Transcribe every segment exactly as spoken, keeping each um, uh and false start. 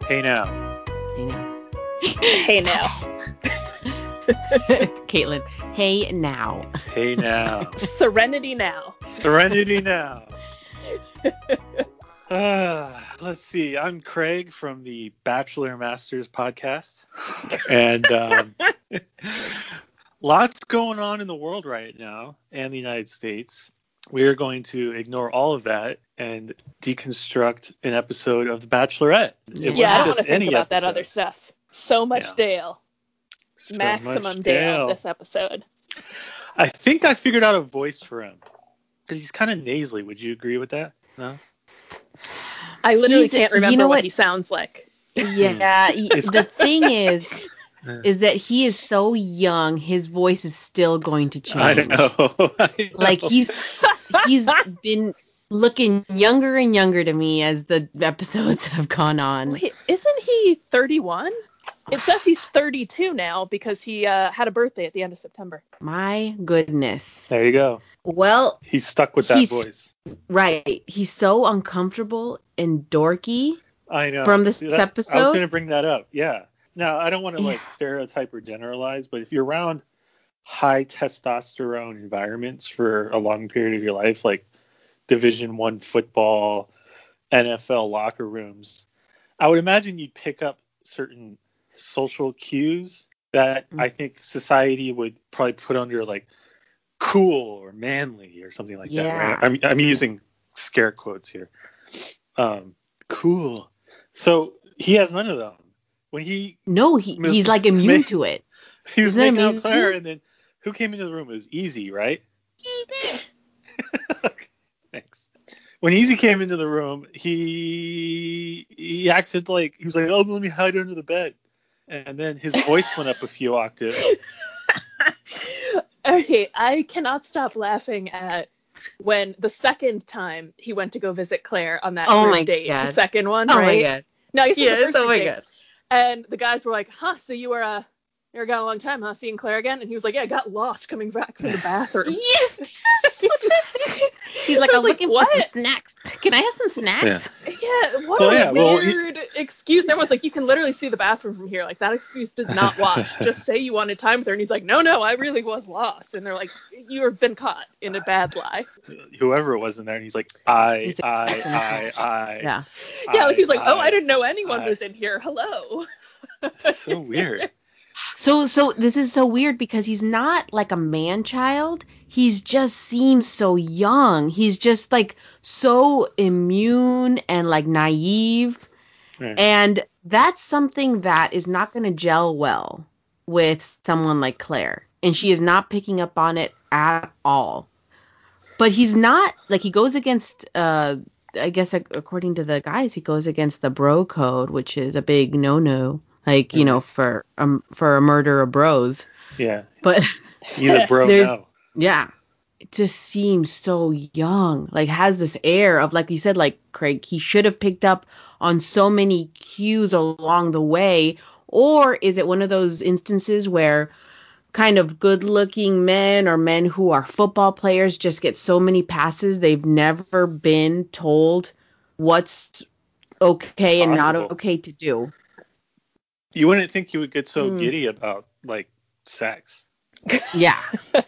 Hey now. Hey now. Hey now. Caitlin. Hey now. Hey now. Serenity now. Serenity now. Uh, let's see. I'm Craig from the Bachelor Masters podcast. And um, lots going on in the world right now and the United States. We are going to ignore all of that and deconstruct an episode of The Bachelorette. It Yeah, I don't wasn't want to just think any about that episode. other stuff. So much Yeah. Dale. So Maximum much Dale this episode. I think I figured out a voice for him because he's kind of nasally. Would you agree with that? No. I literally He's- can't you remember know what what? he sounds like. Yeah. he- It's- the thing is, Yeah. is that he is so young. His voice is still going to change. I know. I know. Like he's he's been looking younger and younger to me as the episodes have gone on. Wait, isn't he thirty-one? It says he's thirty-two now because he uh, had a birthday at the end of September. My goodness. There you go. Well, He's stuck with that He's- voice. right. He's so uncomfortable and dorky. I know. From this That- I was episode? going to bring that up. Yeah. Now, I don't want to like stereotype or generalize, but if you're around high testosterone environments for a long period of your life, like Division One football, N F L locker rooms, I would imagine you'd pick up certain social cues that Mm. I think society would probably put under like cool or manly or something like that. Yeah. Right? I'm I'm using scare quotes here. Um, cool. So he has none of them. When he No, he, Ms- he's like immune Ma- to it. he was Isn't that making out amazing? Claire, and then who came into the room? It was Easy, right? Thanks. When Easy came into the room, he he acted like he was like, "Oh, let me hide under the bed," and then his voice went up a few octaves. Okay, I cannot stop laughing at when the second time he went to go visit Claire on that Oh group my date. The God. second one, Oh right? my god. No, I guess it was the Yes, first oh group my date. god. And the guys were like, huh, so you were uh, you were gone a long time, huh? Seeing Claire again? And he was like, yeah, I got lost coming back from the bathroom. Yes. He's like, I I was was like, looking what? for some snacks. Can I have some snacks? Yeah, what Well, a yeah, well, he- weird excuse. Everyone's like, you can literally see the bathroom from here. Like, that excuse does not wash. Just say you wanted time with her. And he's like, no, no, I really was lost. And they're like, you have been caught in a bad lie. Whoever it was in there, and he's like, "I, He's I, like, I, I." Yeah. Yeah, like he's like, oh, I I didn't know anyone I- was in here. Hello. So weird. So so this is so weird because he's not like a man child. He's just seems so young. He's just like so immune and like naive. Yeah. And that's something that is not going to gel well with someone like Claire. And she is not picking up on it at all. But he's not, like, he goes against, uh, I guess, ac- according to the guys, he goes against the bro code, which is a big no-no. Like, you Mhm. know, for um, for a murder of bros. Yeah. But, He's a bro There's- now. yeah, it just seems so young. Like, has this air of, like you said, like, Craig, he should have picked up on so many cues along the way. Or is it one of those instances where kind of good-looking men or men who are football players just get so many passes they've never been told what's okay and not Possible. okay to do? You wouldn't think you would get so Mm. giddy about like sex Yeah.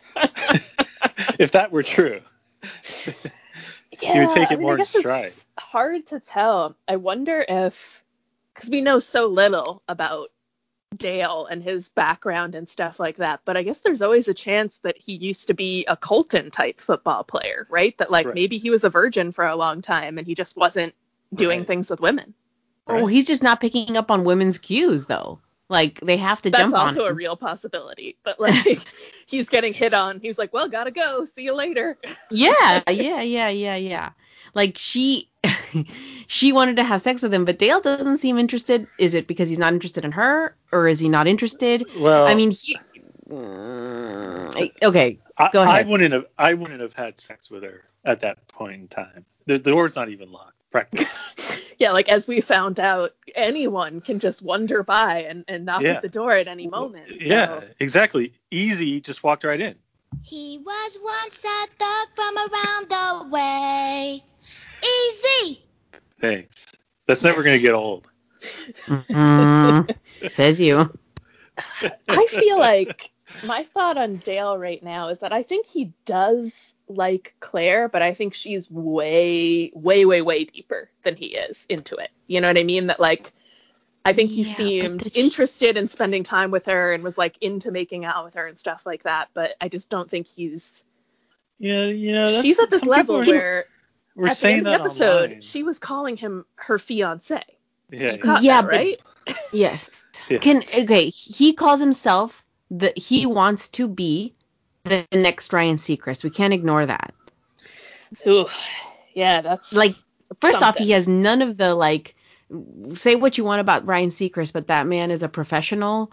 if that were true. Yeah, You would take I it mean, more I in guess stride. it's hard to tell. I wonder if, because we know so little about Dale and his background and stuff like that, but I guess there's always a chance that he used to be a Colton type football player, right? That like Right. maybe he was a virgin for a long time and he just wasn't doing Right. things with women. Oh, Right. he's just not picking up on women's cues, though. Like, they have to That's jump also on a him. real possibility. But like he's getting hit on. He's like, well, gotta go. See you later. Yeah, yeah, yeah, yeah, yeah. Like, she she wanted to have sex with him, but Dale doesn't seem interested. Is it because he's not interested in her, or is he not interested? Well, I mean, he... Mm, I- okay, I, go I ahead. wouldn't have. I wouldn't have had sex with her at that point in time. The, the door's not even locked, practically. Yeah, like as we found out, anyone can just wander by and, and knock Yeah. at the door at any moment. so- Yeah, exactly. Easy, just walked right in. He was once a thug from around the way. Easy. Thanks. That's never gonna get old. Mm, says you. I feel like my thought on Dale right now is that I think he does like Claire, but I think she's way, way, way, way deeper than he is into it. You know what I mean? That like, I think he Yeah, but seemed the sh- interested in spending time with her and was like into making out with her and stuff like that. But I just don't think he's. Yeah, yeah. That's, She's at this some level people are, where we're at the end saying of the that episode, online. she was calling him her fiance. Yeah, You caught Yeah, that, but right? yes. yeah. Can okay, he calls himself the he wants to be the next Ryan Seacrest. We can't ignore that. Ooh, yeah, that's Like, first off, something. he has none of the like say what you want about Ryan Seacrest, but that man is a professional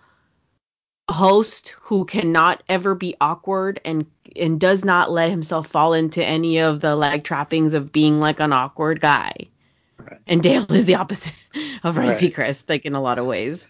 host who cannot ever be awkward and and does not let himself fall into any of the like trappings of being like an awkward guy. Right. And Dale is the opposite of Ryan Right. Seacrest, like in a lot of ways.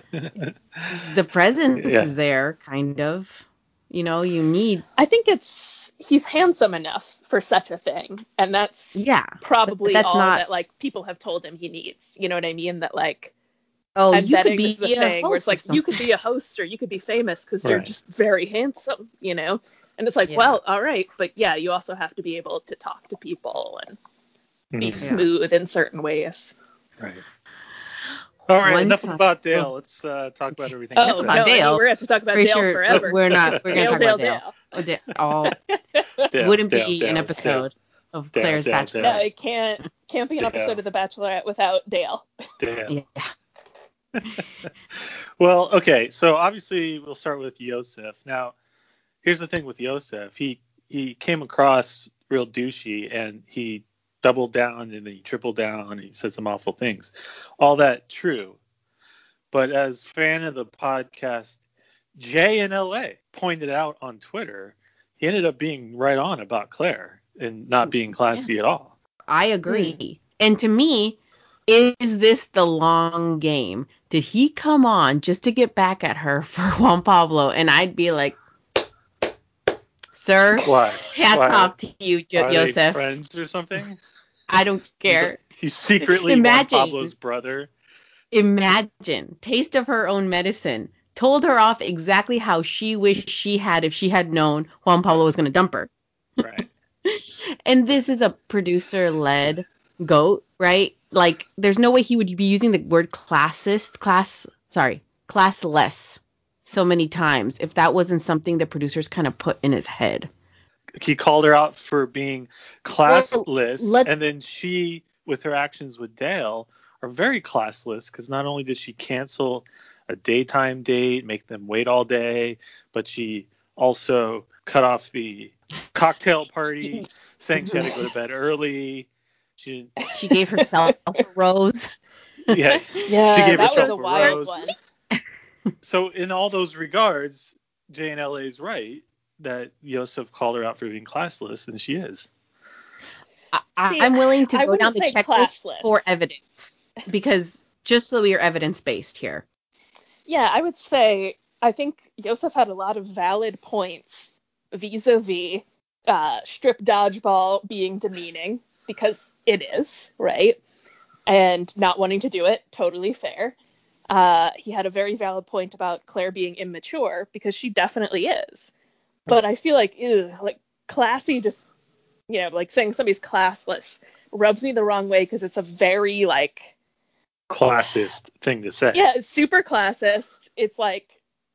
The presence Yeah. is there, kind of. You know, you need, I think it's he's handsome enough for such a thing, and that's yeah. probably but that's all not. that like people have told him he needs. You know what I mean? That like Oh, I'm you could betting be this is a a thing where it's host of like something. you could be a host or you could be famous because you're Right. just very handsome, you know? And it's like, Yeah. well, all right, but yeah, you also have to be able to talk to people and be Mhm. smooth in certain ways. Right. All right. One enough time- about Dale. oh. Let's uh, talk about everything Oh else. about no, I Dale. mean, we're going to have to talk about Pretty Dale sure forever. we're not. We're Dale, gonna talk Dale, about Dale. Dale. Oh, da- oh, Dale, wouldn't Dale, be Dale, an Dale. episode of Dale, Claire's Dale, Bachelor. No, Dale. it can't can't be an Dale. episode of The Bachelorette without Dale. Dale. Yeah. Well, okay. So obviously we'll start with Yosef. Now, here's the thing with Yosef. He he came across real douchey, and he doubled down and then he tripled down and he said some awful things. All that true. But as fan of the podcast, Jay in L A pointed out on Twitter, he ended up being right on about Claire and not being classy at all. I agree. And to me, is this the long game? Did he come on just to get back at her for Juan Pablo? And I'd be like, sir, Why? hats Why? off to you, jo- Are they Yosef. friends or something? I don't care. He's, he's secretly Juan Imagine. Pablo's brother. Imagine. Taste of her own medicine. Told her off exactly how she wished she had if she had known Juan Pablo was going to dump her. Right. And this is a producer-led goat, right? Like, there's no way he would be using the word classist, class, sorry, classless so many times if that wasn't something the producers kind of put in his head. He called her out for being classless, Well, let's- and then she, with her actions with Dale, are very classless because not only did she cancel a daytime date, make them wait all day, but she also cut off the cocktail party, saying she had to go to bed early. She She gave herself a rose. yeah, Yeah, she gave that herself was a a wild rose. one. So in all those regards, J N L A is right that Yosef called her out for being classless, and she is. I, See, I'm willing to I go wouldn't down the say checklist classless. for evidence because just so we are evidence-based here. Yeah, I would say I think Yosef had a lot of valid points vis-a-vis uh, strip dodgeball being demeaning, because it is, right? And not wanting to do it, totally fair. Uh, he had a very valid point about Claire being immature, because she definitely is. But I feel like, ew, like classy just, you know, like saying somebody's classless rubs me the wrong way because it's a very like Classist thing to say. yeah, it's super classist. It's like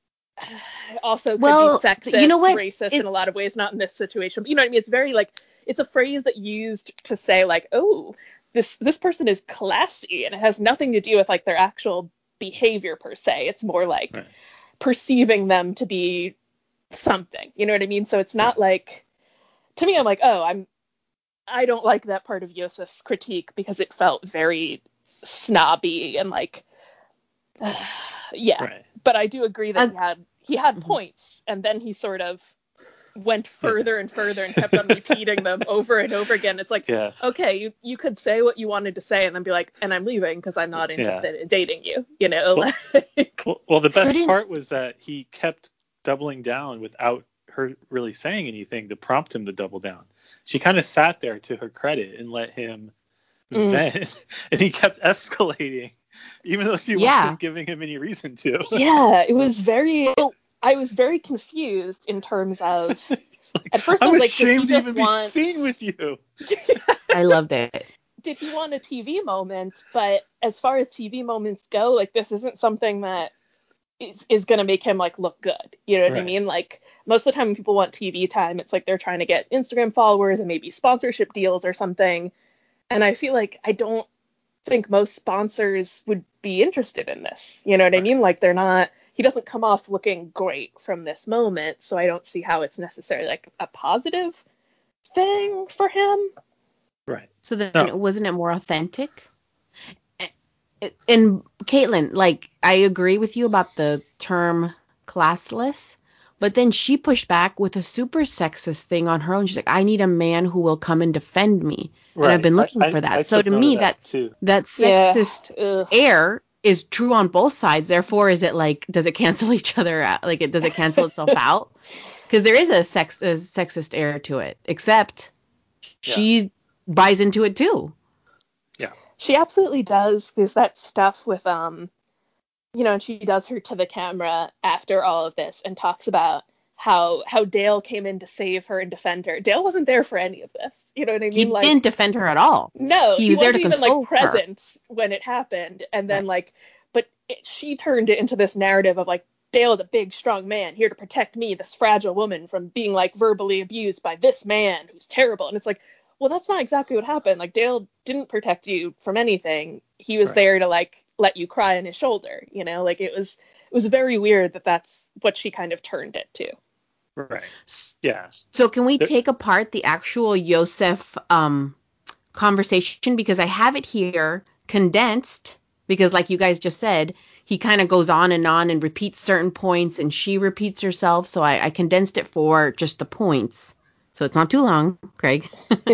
also could Well, be sexist, you know what? racist It- in a lot of ways, not in this situation. But you know what I mean? It's very like it's a phrase that used to say like, oh, this this person is classy, and it has nothing to do with like their actual behavior per se. It's more like Right. perceiving them to be something. You know what I mean? So it's not like to me, I'm like, oh, I'm I don't like that part of Yosef's critique because it felt very snobby and like uh, yeah. Right. But I do agree that Uh, he had he had Mhm. points, and then he sort of went further and further and kept on repeating them over and over again. It's like, Yeah. okay, you you could say what you wanted to say and then be like, and I'm leaving because I'm not Yeah. interested in dating you. You know, Well- like, Well, well, the best Couldn't- part was that he kept doubling down without her really saying anything to prompt him to double down. She kind of sat there to her credit and let him Mm. vent, and he kept escalating even though she Yeah. wasn't giving him any reason to. Yeah, it was very. I was very confused in terms of. Like, At first, I'm I was like, does he ashamed to just even want? be seen with you. I loved it. Did he want a T V moment? But as far as T V moments go, like this isn't something that is is gonna make him like look good. You know what Right. I mean? Like most of the time when people want T V time, it's like they're trying to get Instagram followers and maybe sponsorship deals or something. And I feel like I don't think most sponsors would be interested in this. You know what I mean? Like they're not. He doesn't come off looking great from this moment, so I don't see how it's necessarily like a positive thing for him. Right. So then No. wasn't it more authentic? And Caitlin, like, I agree with you about the term classless, but then she pushed back with a super sexist thing on her own. She's like, I need a man who will come and defend me. Right. And I've been looking I, for that. I, I so to took note me, of that, that, too. that Yeah. sexist Ugh. air is true on both sides. Therefore, is it like, does it cancel each other out? Like, it, does it cancel itself out? Because there is a, sex, a sexist air to it, except she buys into it too. Yeah. She absolutely does. There's that stuff with, um, you know, and she does her to the camera after all of this and talks about how how Dale came in to save her and defend her. Dale wasn't there for any of this. You know what I mean? He like, didn't defend her at all. No, he, he was there wasn't to even console like present when it happened. And then Right. like, but it, she turned it into this narrative of like, Dale is a big, strong man here to protect me, this fragile woman, from being like verbally abused by this man who's terrible. And it's like, well, that's not exactly what happened. Like Dale didn't protect you from anything. He was Right. there to like let you cry on his shoulder. You know, like it was it was very weird that that's what she kind of turned it to. Right. Yeah. So can we There- take apart the actual Yosef um, conversation? Because I have it here condensed, because like you guys just said, he kind of goes on and on and repeats certain points, and she repeats herself. So I, I condensed it for just the points. So it's not too long, Craig.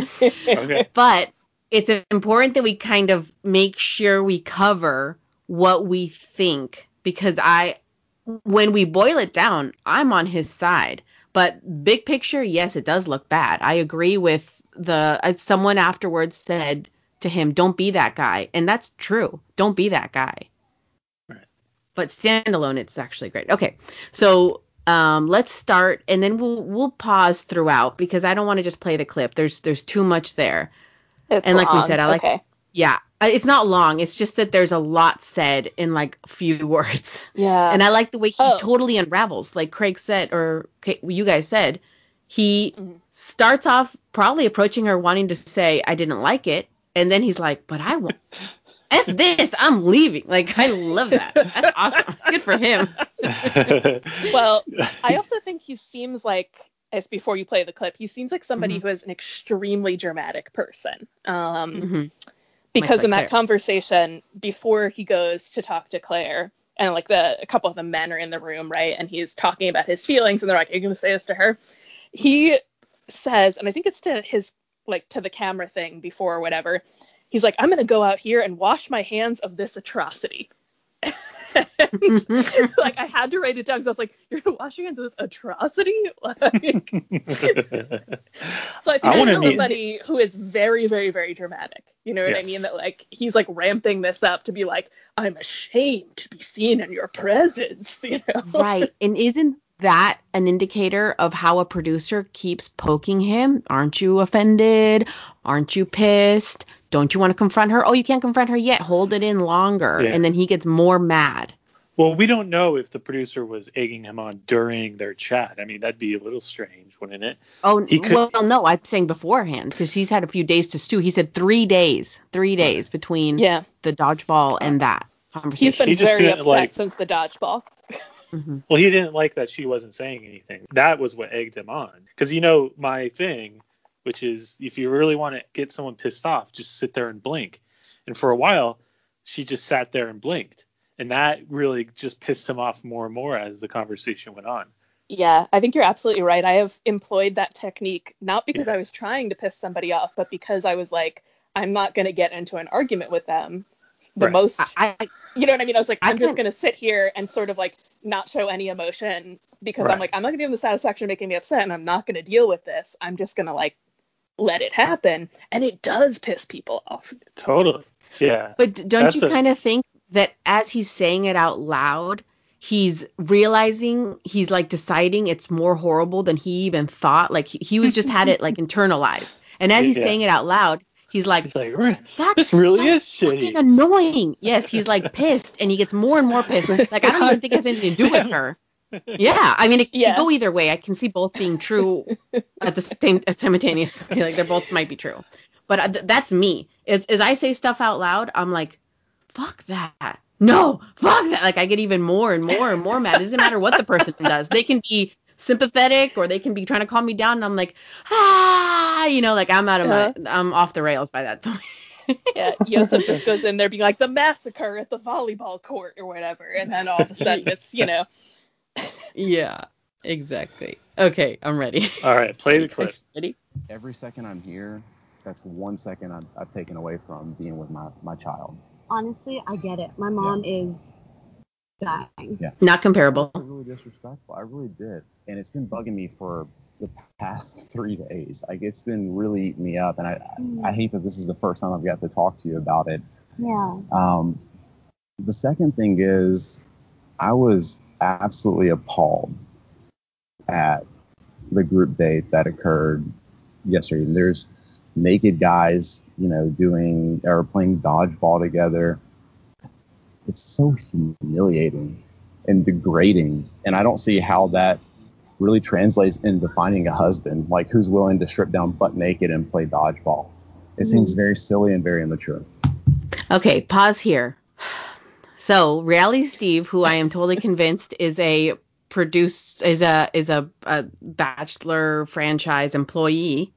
Okay. But it's important that we kind of make sure we cover what we think, because I, when we boil it down, I'm on his side. But big picture, yes, it does look bad. I agree with the, uh, someone afterwards said to him, don't be that guy. And that's true. Don't be that guy. Right. But standalone, it's actually great. Okay. So um, let's start, and then we'll we'll pause throughout, because I don't want to just play the clip. There's there's too much there. It's And like we long. said, I like, okay. yeah, I- it's not long. It's just that there's a lot said in like a few words. Yeah. And I like the way he Oh. totally unravels, like Craig said, or Ca- you guys said, he Mhm. starts off probably approaching her wanting to say, I didn't like it. And then he's like, but I want, F this, I'm leaving. Like, I love that. That's awesome. Good for him. Well, I also think he seems like, as before you play the clip, he seems like somebody Mhm. who is an extremely dramatic person. Um, Mhm. because like in that Claire. conversation, before he goes to talk to Claire, and like the a couple of the men are in the room, right? And he's talking about his feelings, and they're like, "Are you going to say this to her?" He says, and I think it's to his like to the camera thing before or whatever. He's like, "I'm going to go out here and wash my hands of this atrocity." And, like I had to write it down because I was like, "You're gonna wash your hands of this atrocity?" Like, so I think I wanna he's meet- somebody who is very, very, very dramatic. You know what I Yes. mean? That like he's like ramping this up to be like, "I'm ashamed to be seen in your presence." You know? Right. And isn't that an indicator of how a producer keeps poking him? Aren't you offended? Aren't you pissed? Don't you want to confront her? Oh, you can't confront her yet. Hold it in longer. Yeah. And then he gets more mad. Well, we don't know if the producer was egging him on during their chat. I mean, that'd be a little strange, wouldn't it? Oh, He could- well, no, I'm saying beforehand, because he's had a few days to stew. He said three days, three days between Yeah. the dodgeball and that conversation. He's been He just very didn't, upset like- since the dodgeball. Mhm. Well, he didn't like that she wasn't saying anything. That was what egged him on. Because, you know, my thing, which is if you really want to get someone pissed off, just sit there and blink. And for a while, she just sat there and blinked. And that really just pissed him off more and more as the conversation went on. Yeah, I think you're absolutely right. I have employed that technique, not because I Yes. was trying to piss somebody off, but because I was like, I'm not going to get into an argument with them. The Right. most, I, I, you know what I mean? I was like, I I'm just can- going to sit here and sort of like not show any emotion because I'm Right. like, I'm not going to give them the satisfaction of making me upset and I'm not going to deal with this. I'm just going to like let it happen. And it does piss people off. Totally. Yeah. but d- don't That's you a- kind of think that as he's saying it out loud, he's realizing, he's like deciding it's more horrible than he even thought. Like he, he was just had it like internalized. And as he's Yeah. saying it out loud, he's like, He's like, "Re- that's this really so is fucking shitty. annoying. Yes, he's like pissed, and he gets more and more pissed. Like, I don't even think it has anything to do with her. Yeah, I mean, it Yeah. could go either way. I can see both being true at the same simultaneously. Like, they're both might be true. But uh, th- that's me. As, as I say stuff out loud, I'm like, fuck that. No, fuck that. Like, I get even more and more and more mad. It doesn't matter what the person does. They can be sympathetic or they can be trying to calm me down, and I'm like, ah, you know, like I'm out of Uh-huh. my, I'm off the rails by that point. Yeah, Yosef just goes in there being like the massacre at the volleyball court or whatever, and then all of a sudden it's, you know. Yeah, exactly. Okay, I'm ready. All right, play the clip. Ready? Every second I'm here, that's one second I've, I've taken away from being with my, my child. Honestly, I get it. My mom is dying. Yeah. Not comparable. That was really disrespectful. I really did. And it's been bugging me for the past three days. Like, it's been really eating me up. And I, Mm. I hate that this is the first time I've got to talk to you about it. Yeah. Um, the second thing is, I was absolutely appalled at the group date that occurred yesterday. And there's naked guys, you know, doing or playing dodgeball together. It's so humiliating and degrading. And I don't see how that really translates into finding a husband, like who's willing to strip down butt naked and play dodgeball. It seems very silly and very immature. Okay, pause here. So, Reality Steve, who I am totally convinced is a produced is a is a, a Bachelor franchise employee,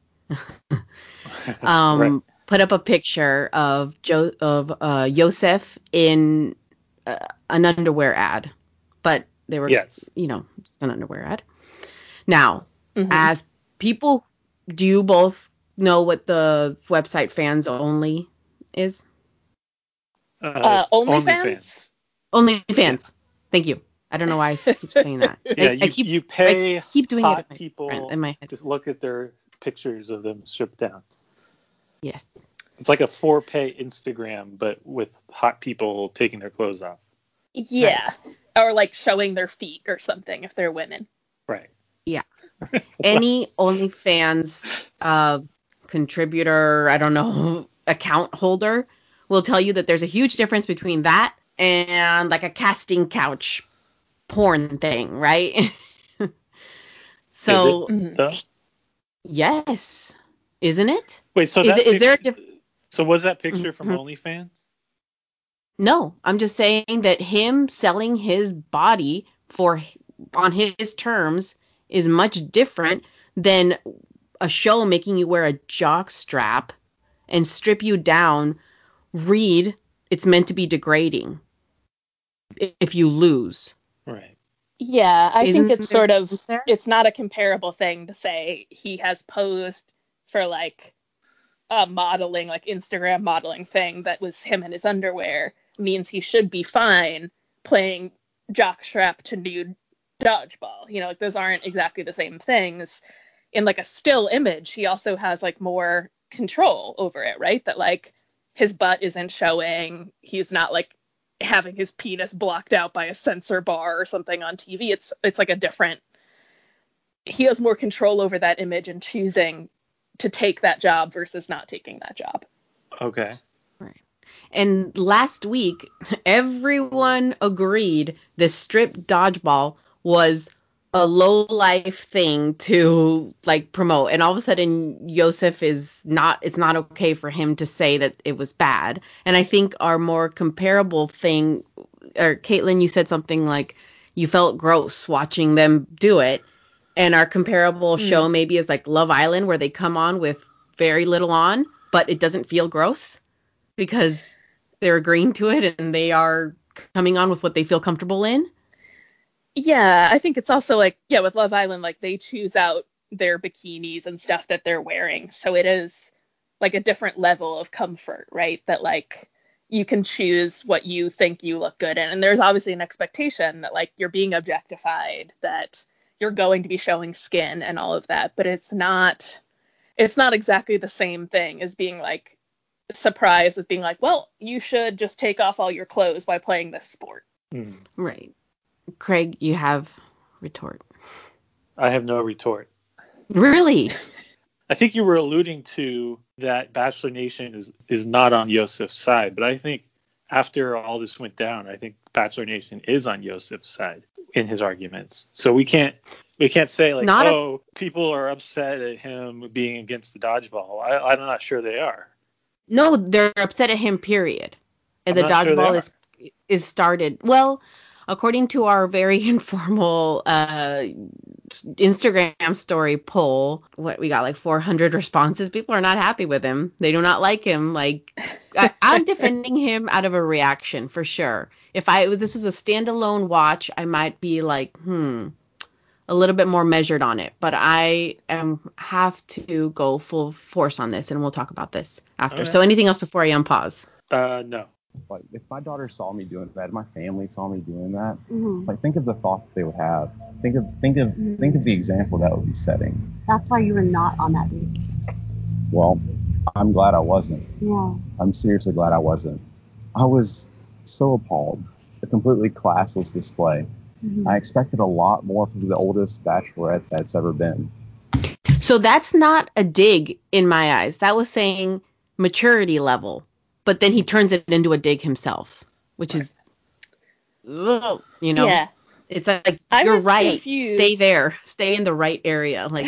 um, Right. put up a picture of jo- of uh, Yosef in uh, an underwear ad, but they were, Yes. you know, just an underwear ad. Now, Mhm. as people, do you both know what the website Fans Only is? Uh, Uh, OnlyFans? OnlyFans. Thank you. I don't know why I keep saying that. Yeah, I, you, I keep you pay I keep doing hot it in my, people in my head. to look at their pictures of them stripped down. Yes. It's like a for pay Instagram, but with hot people taking their clothes off. Yeah. Or like showing their feet or something if they're women. Right. Yeah. Any OnlyFans uh, contributor, I don't know, account holder will tell you that there's a huge difference between that and like a casting couch porn thing, right? So, Is it, though? yes. Isn't it? Wait, so Is that it- is there a pic- So was that picture from Mhm. OnlyFans? No, I'm just saying that him selling his body for on his terms is much different than a show making you wear a jock strap and strip you down. Read, it's meant to be degrading if you lose. Right. Yeah, I Isn't think it's there sort of, difference there? it's not a comparable thing to say he has posed for like a modeling, like Instagram modeling thing that was him in his underwear means he should be fine playing jockstrap to nude dodgeball. You know, like those aren't exactly the same things. In like a still image, he also has like more control over it, right? That like his butt isn't showing, he's not like having his penis blocked out by a censor bar or something on T V. It's it's like a different, he has more control over that image and choosing to take that job versus not taking that job. Okay. Right. And last week, everyone agreed the strip dodgeball was a low life thing to like promote. And all of a sudden, Yosef is not, it's not okay for him to say that it was bad. And I think our more comparable thing, or Caitlin, you said something like you felt gross watching them do it. And our comparable Mm. show maybe is like Love Island, where they come on with very little on, but it doesn't feel gross because they're agreeing to it and they are coming on with what they feel comfortable in. Yeah, I think it's also like, yeah, with Love Island, like they choose out their bikinis and stuff that they're wearing. So it is like a different level of comfort, right? That like you can choose what you think you look good in. And there's obviously an expectation that like you're being objectified, that you're going to be showing skin and all of that. But it's not, it's not exactly the same thing as being like surprise with being like, well, you should just take off all your clothes while playing this sport. Mm. Right. Craig, you have retort. I have no retort. Really? I think you were alluding to that Bachelor Nation is, is not on Yosef's side, but I think after all this went down, I think Bachelor Nation is on Yosef's side in his arguments. So we can't we can't say like, Not a- oh, people are upset at him being against the dodgeball. I, I'm not sure they are. No, they're upset at him, period. And I'm the not sure they dodgeball are. is is started. Well, according to our very informal uh, Instagram story poll, what we got like four hundred responses. People are not happy with him. They do not like him. Like I, I'm defending him out of a reaction for sure. If I if this is a standalone watch, I might be like, hmm, a little bit more measured on it. But I am have to go full force on this, and we'll talk about this after. Okay. So anything else before I unpause? Uh, no. Like, if my daughter saw me doing that, if my family saw me doing that, Mhm. like, think of the thought they would have. Think of, think of, think of the example that would be setting. That's why you were not on that date. Well, I'm glad I wasn't. Yeah. I'm seriously glad I wasn't. I was so appalled. A completely classless display. Mhm. I expected a lot more from the oldest bachelorette that's ever been. So that's not a dig in my eyes. That was saying maturity level. But then he turns it into a dig himself, which is, ugh, you know, Yeah. it's like, I you're was right. confused. Stay there. Stay in the right area. Like,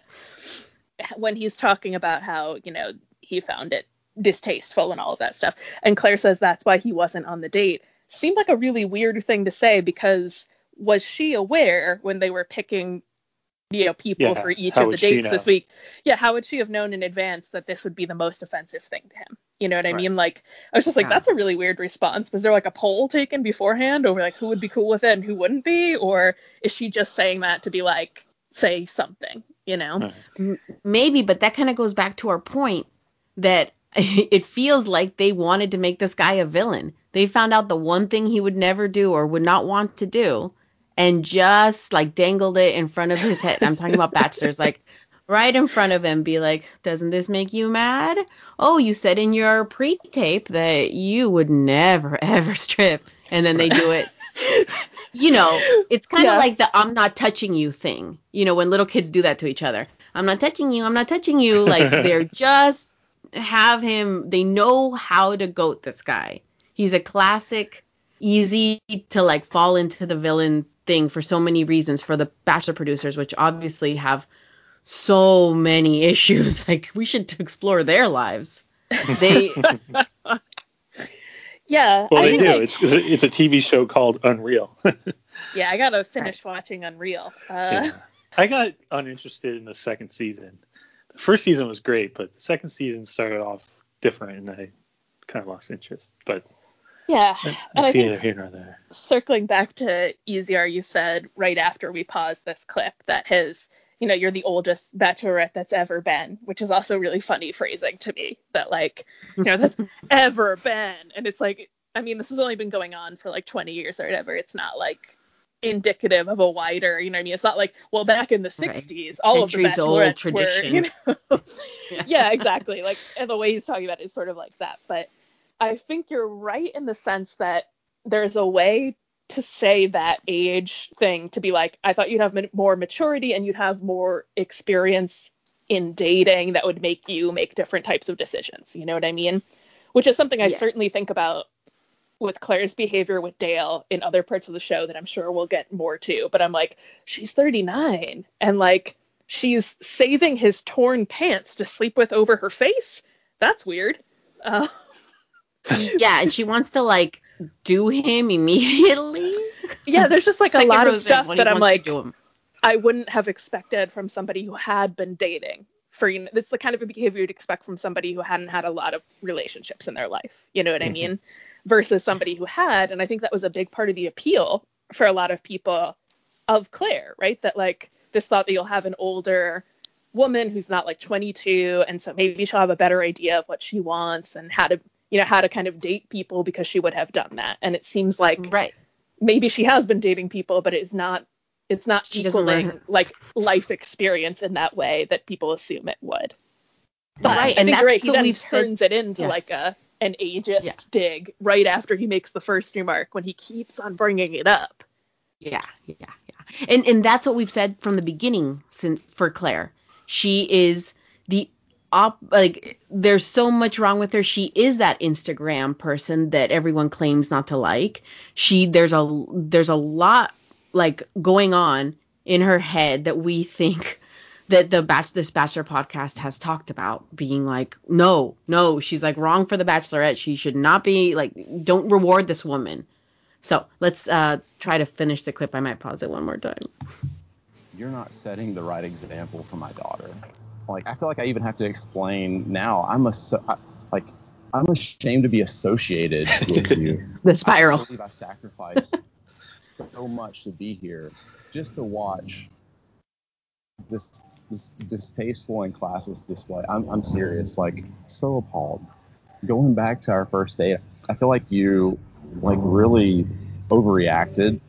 When he's talking about how, you know, he found it distasteful and all of that stuff. And Claire says that's why he wasn't on the date. Seemed like a really weird thing to say, because was she aware when they were picking, you know, people Yeah, for each how of the would she dates know? this week? Yeah, how would she have known in advance that this would be the most offensive thing to him? You know what I Right. mean? Like, I was just like, Yeah. that's a really weird response. Was there like a poll taken beforehand over like who would be cool with it and who wouldn't be? Or is she just saying that to be like, say something, you know? Right. m- maybe, but that kind of goes back to our point that it feels like they wanted to make this guy a villain. They found out the one thing he would never do or would not want to do and just like dangled it in front of his head. I'm talking about bachelors, like right in front of him, be like, doesn't this make you mad? Oh, you said in your pre-tape that you would never, ever strip. And then they do it. You know, it's kind of Yeah. like the I'm not touching you thing. You know, when little kids do that to each other. I'm not touching you. I'm not touching you. Like they're just have him. They know how to goat this guy. He's a classic, easy to like fall into the villain thing for so many reasons for the Bachelor producers, which obviously have so many issues. Like we should explore their lives. They Yeah. Well, I they think, do. like, It's it's a T V show called Unreal. yeah, I gotta finish watching Unreal. Uh, Yeah. I got uninterested in the second season. The first season was great, but the second season started off different, and I kind of lost interest. But yeah. I, And I I see think it here nor there. circling back to Easier, you said right after we paused this clip that his, you know, you're the oldest bachelorette that's ever been, which is also really funny phrasing to me, that like, you know, that's ever been. And it's like, I mean, this has only been going on for like twenty years or whatever. It's not like indicative of a wider, you know what I mean? It's not like, well, back in the sixties, all of the Centuries old bachelorettes were, you tradition. know, Yeah. yeah, exactly. Like, and the way he's talking about it is sort of like that. But I think you're right in the sense that there's a way to say that age thing to be like, I thought you'd have ma- more maturity and you'd have more experience in dating that would make you make different types of decisions. You know what I mean? Which is something I Yeah. certainly think about with Claire's behavior with Dale in other parts of the show that I'm sure we'll get more to. But I'm like, she's thirty-nine and like she's saving his torn pants to sleep with over her face. That's weird. Uh, Yeah, and she wants to like do him immediately. yeah, there's just like a Second lot of rose stuff when he that I'm wants to like, do him. I wouldn't have expected from somebody who had been dating for, you know, it's the kind of behavior you'd expect from somebody who hadn't had a lot of relationships in their life. You know what I mean? Versus somebody who had. And I think that was a big part of the appeal for a lot of people of Claire, right? That like this thought that you'll have an older woman who's not like twenty-two. And so maybe she'll have a better idea of what she wants and how to, you know, how to kind of date people because she would have done that. And it seems like Right. maybe she has been dating people, but it's not it's not She doesn't equaling learn- like life experience in that way that people assume it would. But Right, I and think that's you're right. He what then we've said- turns it into yeah. like a an ageist Yeah. dig right after he makes the first remark when he keeps on bringing it up. Yeah, yeah, yeah. And and that's what we've said from the beginning since for Claire. She is the op like there's so much wrong with her. She is that Instagram person that everyone claims not to like. She there's a there's a lot like going on in her head that we think that the batch this Bachelor podcast has talked about being like, no, no, she's like wrong for the Bachelorette. She should not be like, don't reward this woman. So let's uh, try to finish the clip. I might pause it one more time. You're not setting the right example for my daughter. Like, I feel like I even have to explain now. I'm a so, I, like, I'm ashamed to be associated with you. The spiral. I believe I sacrificed so much to be here just to watch this this distasteful and classist display. I'm I'm serious. Like, so appalled. Going back to our first date, I feel like you like really overreacted,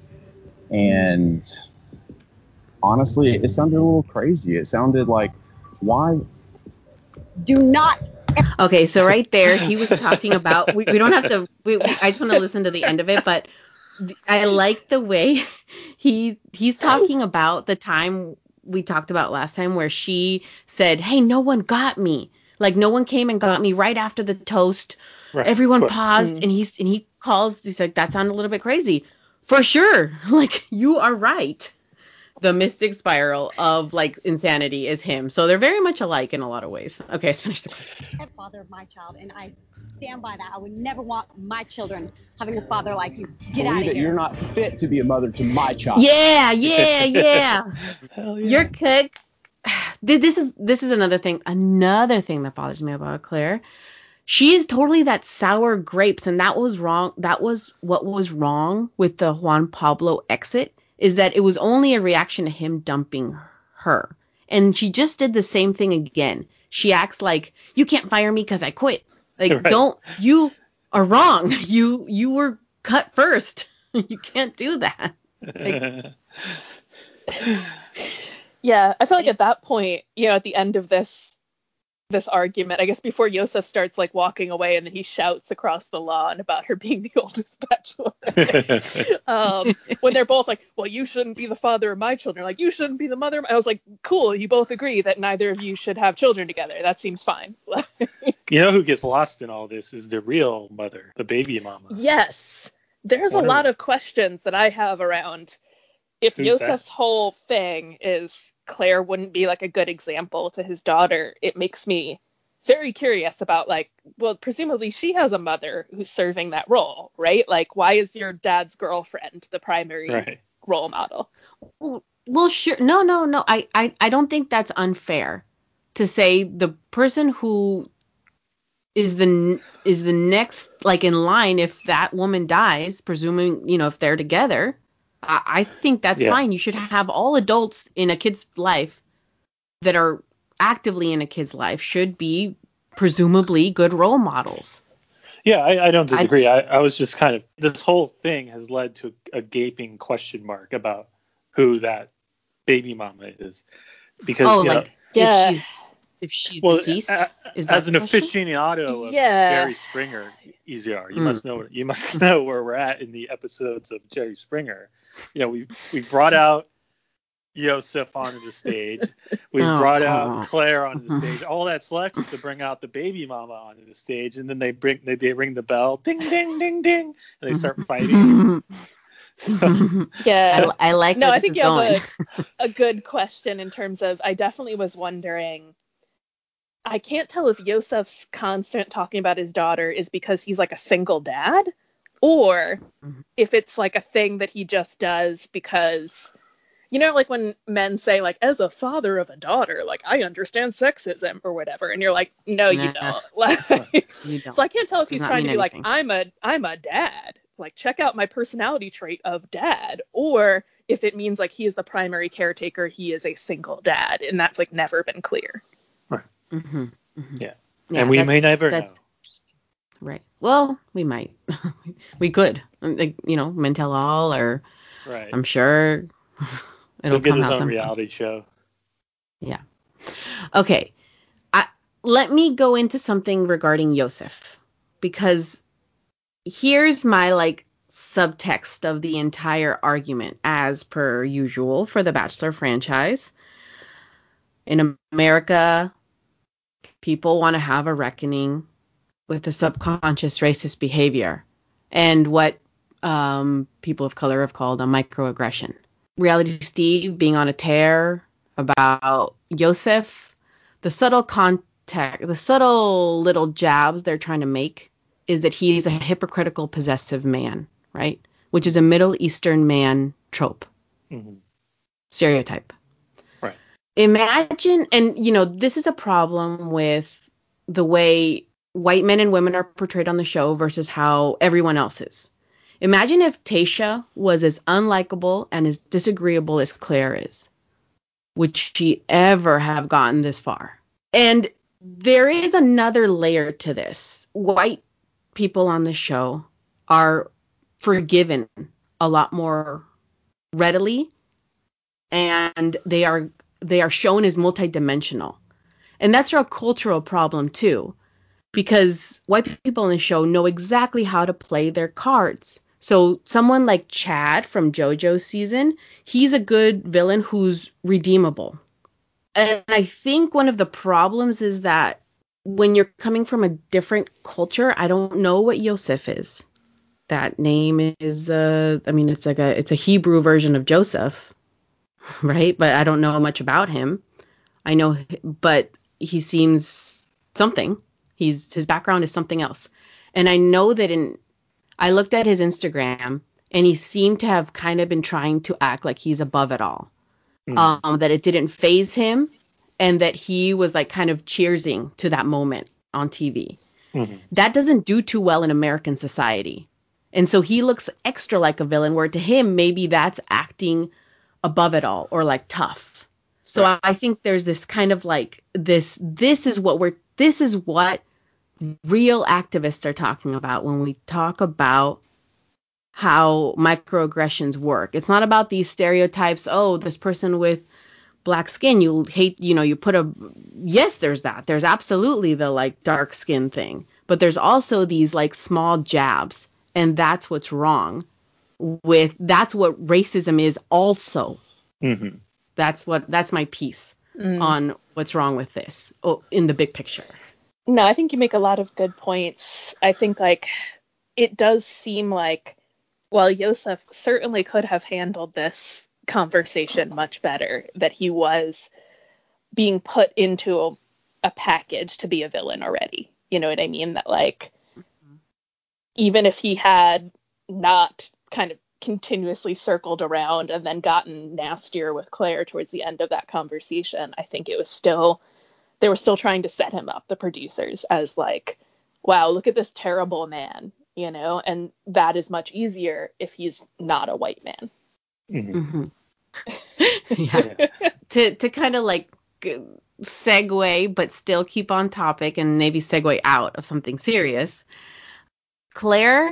and honestly, it sounded a little crazy. It sounded like, why? Do not. Okay, so right there, he was talking about. We, we don't have to. We, we, I just want to listen to the end of it, but th- I like the way he he's talking about the time we talked about last time where she said, "Hey, no one got me. Like no one came and got me right after the toast." Right, Everyone of course. paused, Mm. and he's and he calls. He's like, "That sounded a little bit crazy." For sure, like you are right. The mystic spiral of like insanity is him. So they're very much alike in a lot of ways. Okay, let's finish the clip. Father of my child, and I stand by that. I would never want my children having a father like you. Get out Believe of that here. you're not fit to be a mother to my child. Yeah, yeah, yeah. Hell yeah. Your cook. This is this is another thing. Another thing that bothers me about Claire. She is totally that sour grapes, and that was wrong. That was what was wrong with the Juan Pablo exit. Is that it was only a reaction to him dumping her. And she just did the same thing again. She acts like, you can't fire me because I quit. Like, Right. don't, you are wrong. You you were cut first. You can't do that. Like, Yeah, I feel like at that point, you know, at the end of this this argument, I guess before Yosef starts like walking away and then he shouts across the lawn about her being the oldest bachelor. um, when they're both like, well, you shouldn't be the father of my children. Like, you shouldn't be the mother of my... I was like, cool, you both agree that neither of you should have children together. That seems fine. You know who gets lost in all this is the real mother, the baby mama. Yes. There's What a are- lot of questions that I have around if Who's Yosef's that? whole thing is Claire wouldn't be like a good example to his daughter. It makes me very curious about like, well, presumably she has a mother who's serving that role, right? Like, why is your dad's girlfriend the primary Right. role model? well, well, sure. No, no, no. I, I, I don't think that's unfair to say the person who is the is the next like in line if that woman dies, presuming, you know, if they're together. I, I think that's Yeah. fine. You should have all adults in a kid's life that are actively in a kid's life should be presumably good role models. Yeah, I, I don't disagree. I, I was just kind of, this whole thing has led to a gaping question mark about who that baby mama is. Because, Oh, you like know, Yeah. if she's if she's well, deceased, a- is that as an the question? aficionado of Yeah. Jerry Springer, E Z R, you Mm. must know you must know where we're at in the episodes of Jerry Springer. You know, we we brought out Yosef onto the stage. We Oh, brought oh. out Claire onto the stage. All that's left is to bring out the baby mama onto the stage, and then they bring they, they ring the bell, ding ding ding ding, and they start fighting. So, Yeah. I, I like No, where I this think is you going. have a, a good question in terms of, I definitely was wondering, I can't tell if Yosef's constant talking about his daughter is because he's like a single dad, or Mhm. if it's like a thing that he just does because, you know, like when men say like, as a father of a daughter, like I understand sexism or whatever, and you're like, no, you Nah. don't. Like, You don't. so I can't tell if Does he's not trying to mean be anything. like, I'm a I'm a dad. Like, check out my personality trait of dad, or if it means like he is the primary caretaker, he is a single dad, and that's like never been clear. Mm-hmm. Mm-hmm. Yeah. Yeah, and we that's- may never that's know. interesting. Right. Well, we might. We could. Um, Like, you know, men tell all, or Right. I'm sure it'll He'll get come his out own sometime. reality show. Yeah. Okay. I let me go into something regarding Yosef, because here's my like subtext of the entire argument, as per usual for the Bachelor franchise. In America, people want to have a reckoning with the subconscious racist behavior and what um, people of color have called a microaggression. Reality Steve being on a tear about Yosef, the subtle contact, the subtle little jabs they're trying to make is that he's a hypocritical, possessive man, right? Which is a Middle Eastern man trope, Mm-hmm. stereotype. Right. Imagine, and you know, this is a problem with the way white men and women are portrayed on the show versus how everyone else is. Imagine if Tayshia was as unlikable and as disagreeable as Claire is. Would she ever have gotten this far? And there is another layer to this. White people on the show are forgiven a lot more readily, and they are they are shown as multidimensional. And that's a cultural problem too, because white people on the show know exactly how to play their cards. So someone like Chad from JoJo's season, he's a good villain who's redeemable. And I think one of the problems is that when you're coming from a different culture, I don't know what Yosef is. That name is, uh, I mean, it's like a, it's a Hebrew version of Joseph, right? But I don't know much about him. I know, but he seems something. He's, his background is something else. And I know that in, I looked at his Instagram and he seemed to have kind of been trying to act like he's above it all. Mm. Um, that it didn't faze him and that he was like kind of cheersing to that moment on T V. Mm-hmm. That doesn't do too well in American society. And so he looks extra like a villain, where to him, maybe that's acting above it all or like tough. So right. I, I think there's this kind of like this, this is what we're, this is what real activists are talking about when we talk about how microaggressions work. It's not about these stereotypes. Oh, this person with black skin, you hate, you know, you put a, yes, there's that. There's absolutely the like dark skin thing, but there's also these like small jabs. And that's what's wrong with, that's what racism is also. Mm-hmm. That's what, that's my piece mm. on what's wrong with this oh, in the big picture. No, I think you make a lot of good points. I think like it does seem like, well, Yosef certainly could have handled this conversation much better, that he was being put into a, a package to be a villain already. You know what I mean? That like, mm-hmm. even if he had not kind of continuously circled around and then gotten nastier with Claire towards the end of that conversation, I think it was still, they were still trying to set him up, the producers, as like, wow, look at this terrible man, you know, and that is much easier if he's not a white man. Mm-hmm. yeah. to to kind of like segue, but still keep on topic and maybe segue out of something serious. Claire,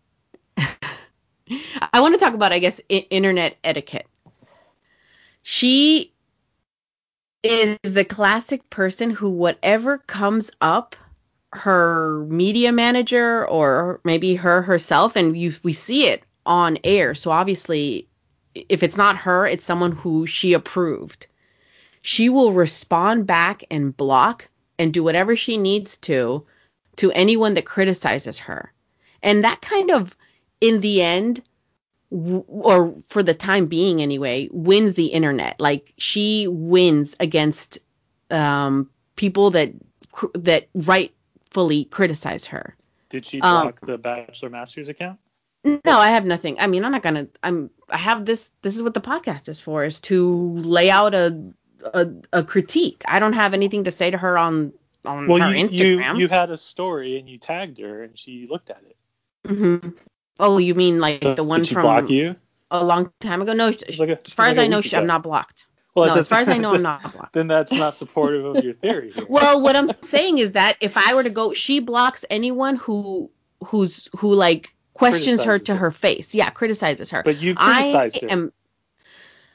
I want to talk about, I guess, I- internet etiquette. She is the classic person who, whatever comes up, her media manager or maybe her herself, and you, we see it on air. So obviously, if it's not her, it's someone who she approved. She will respond back and block and do whatever she needs to to anyone that criticizes her. And that kind of, in the end, w- or for the time being anyway, wins the internet. Like, she wins against um, people that that rightfully criticize her. Did she block um, the Bachelor Masters account? No, I have nothing. I mean, I'm not gonna. I'm. I have this. This is what the podcast is for: is to lay out a a, a critique. I don't have anything to say to her on on well, her you, Instagram. You you had a story and you tagged her and she looked at it. Mm-hmm. Oh, you mean like so, the one did she from block you? A long time ago? No, like a, as far like as I know, she, I'm not blocked. Well, no, as far as I know, I'm not blocked. Then that's not supportive of your theory here. Well, what I'm saying is that if I were to go, she blocks anyone who who's who like questions her to her. her face. Yeah, criticizes her. But you criticized I her. Am,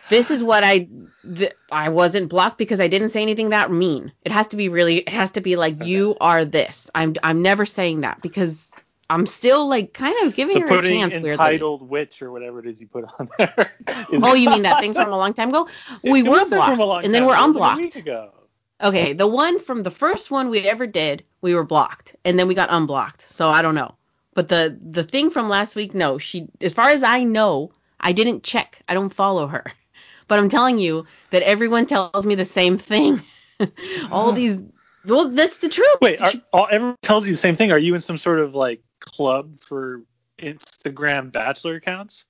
this is what I th- I wasn't blocked because I didn't say anything that mean. It has to be really. It has to be like Okay. you are this. I'm I'm never saying that because I'm still like kind of giving So her a putting chance. Weirdly. entitled witch or whatever it is you put on there. Is Oh, you mean that thing from a long time ago? We it were wasn't blocked, from a long and then time we're ago. It was like a unblocked. week ago. Okay, the one from the first one we ever did, we were blocked, and then we got unblocked. So I don't know. But the the thing from last week, no, she, as far as I know, I didn't check. I don't follow her. But I'm telling you that everyone tells me the same thing. All these, well, that's the truth. Wait, are, She- all, everyone tells you the same thing? Are you in some sort of like club for Instagram bachelor accounts?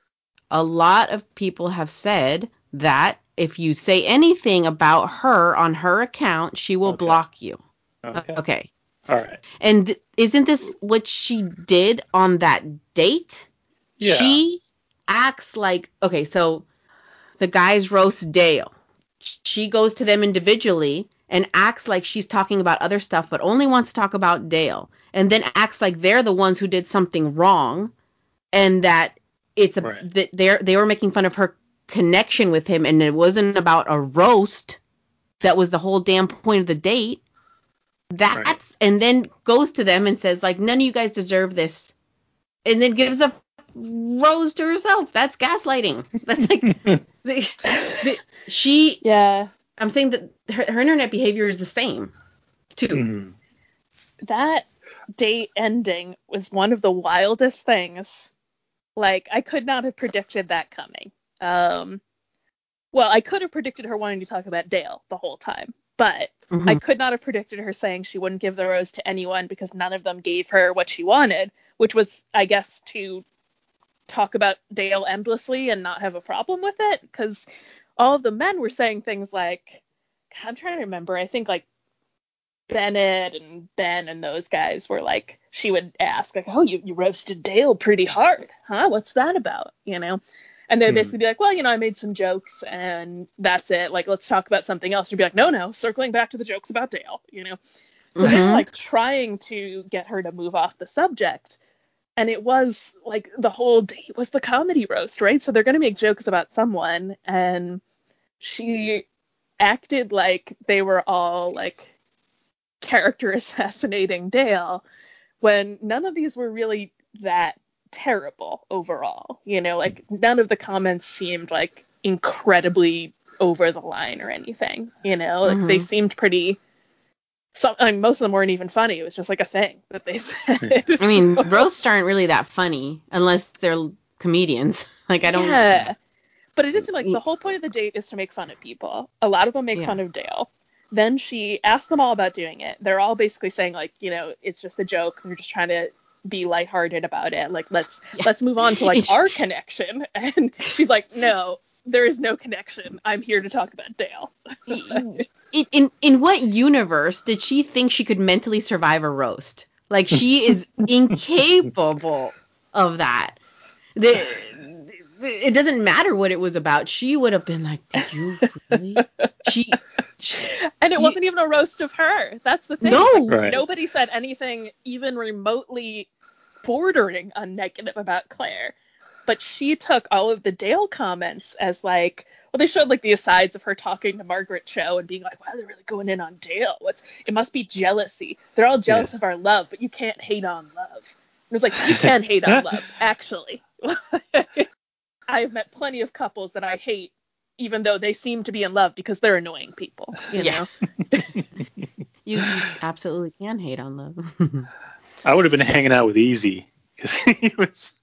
a lot of people have said that if you say anything about her on her account, she will Okay. block you. Okay. Okay. All right. And isn't this what she did on that date? Yeah. She acts like, okay, so the guys roast Dale. She goes to them individually and acts like she's talking about other stuff, but only wants to talk about Dale. And then acts like they're the ones who did something wrong, and that it's a Right. that they're they were making fun of her connection with him, and it wasn't about a roast. That was the whole damn point of the date. That's Right. and then goes to them and says like, none of you guys deserve this, and then gives a rose to herself. That's gaslighting. That's like the, the, she. Yeah. I'm saying that her, her internet behavior is the same too. Mhm. That date ending was one of the wildest things. Like, I could not have predicted that coming. Um, well, I could have predicted her wanting to talk about Dale the whole time, but Mhm. I could not have predicted her saying she wouldn't give the rose to anyone because none of them gave her what she wanted, which was, I guess, to talk about Dale endlessly and not have a problem with it, because all of the men were saying things like, I'm trying to remember, I think like Bennett and Ben and those guys were like, she would ask like, oh, you, you roasted Dale pretty hard, huh? What's that about? You know? And they'd Hmm. basically be like, well, you know, I made some jokes and that's it. Like, let's talk about something else. You'd be like, no, no, circling back to the jokes about Dale, you know? So they were Mhm. like trying to get her to move off the subject. And it was like the whole date was the comedy roast, right? So they're going to make jokes about someone. And she acted like they were all like character assassinating Dale when none of these were really that terrible overall. You know, like none of the comments seemed like incredibly over the line or anything, you know, like they Mhm. seemed pretty. Some, I mean, most of them weren't even funny. It was just like a thing that they said. I mean, roasts aren't really that funny unless they're comedians. Like I don't. Yeah. But it isn't like the whole point of the date is to make fun of people. A lot of them make Yeah. fun of Dale. Then she asked them all about doing it. They're all basically saying like, you know, it's just a joke. We're just trying to be lighthearted about it. Like let's Yeah. let's move on to like It's- our connection. And she's like, no, there is no connection. I'm here to talk about Dale. in, in in what universe did she think she could mentally survive a roast? Like she is incapable of that. The, it doesn't matter what it was about. She would have been like, "Did you really?" She, she And it You- wasn't even a roast of her. That's the thing. No. Like, Right. nobody said anything even remotely bordering on negative about Claire. But she took all of the Dale comments as like, well, they showed like the asides of her talking to Margaret Cho and being like, wow, they're really going in on Dale. What's it must be jealousy. They're all jealous Yeah. of our love, but you can't hate on love. It was like, you can hate on love, actually. I've met plenty of couples that I hate, even though they seem to be in love because they're annoying people. You Yeah. know? you, you absolutely can hate on love. I would have been hanging out with Easy because he was.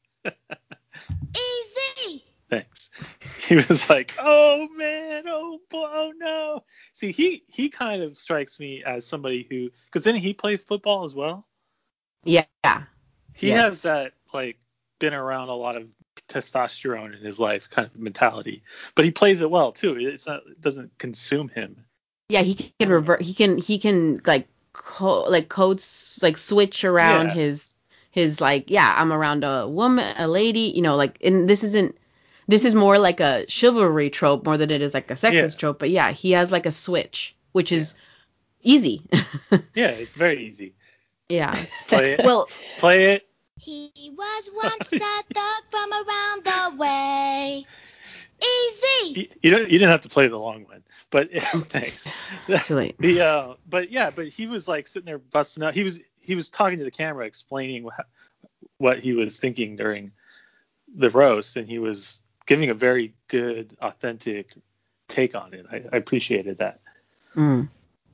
Easy. Thanks. He was like, oh man, oh boy, oh no. See, he he kind of strikes me as somebody who, because didn't he play football as well? Yeah. He Yes. has that like been around a lot of testosterone in his life kind of mentality, but he plays it well too. It's not, it doesn't consume him. Yeah, he can revert. He can he can like co- like codes like switch around Yeah. his his like yeah I'm around a woman a lady you know like and this isn't this is more like a chivalry trope more than it is like a sexist Yeah. trope. But yeah, he has like a switch which is easy. Yeah, it's very easy. Yeah. Play it. Well, Play it. He was once a thug from around the way. Easy. you, you don't you didn't have to play the long one, but thanks. Too late. The uh, but yeah, but he was like sitting there busting out. He was he was talking to the camera, explaining what, what he was thinking during the roast, and he was giving a very good, authentic take on it. I, I appreciated that. Mm.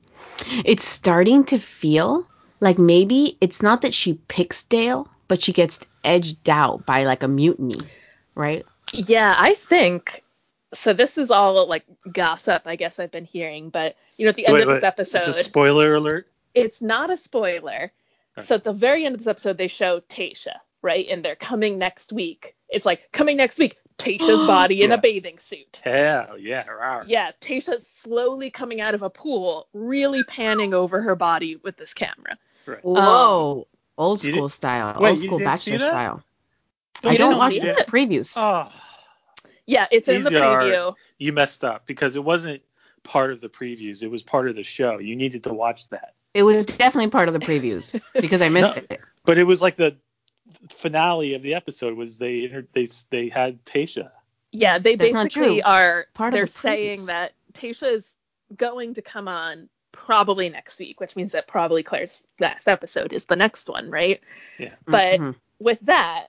It's starting to feel like maybe it's not that she picks Dale, but she gets edged out by like a mutiny, right? Yeah, I think so. This is all like gossip, I guess I've been hearing, but you know, at the end Wait, of this wait, episode, is this a spoiler alert? it's not a spoiler. Okay. So at the very end of this episode, they show Tayshia, right? And they're coming next week. It's like coming next week, Tayshia's body in Yeah. a bathing suit. Hell yeah, rawr. Yeah, Tayshia's slowly coming out of a pool, really panning over her body with this camera. Right. Whoa, old You school did- style, Wait, old you school didn't see Bachelor that? style. You I don't didn't watch see the it? previews. Oh, Yeah, it's in the Easy art. preview. You messed up because it wasn't part of the previews. It was part of the show. You needed to watch that. It was definitely part of the previews because I missed No. it. But it was like the finale of the episode was they inter- they they had Tayshia. Yeah, they That's not basically true. are, Part of they're the previews. saying that Tayshia is going to come on probably next week, which means that probably Claire's last episode is the next one, right? Yeah. But Mhm. with that,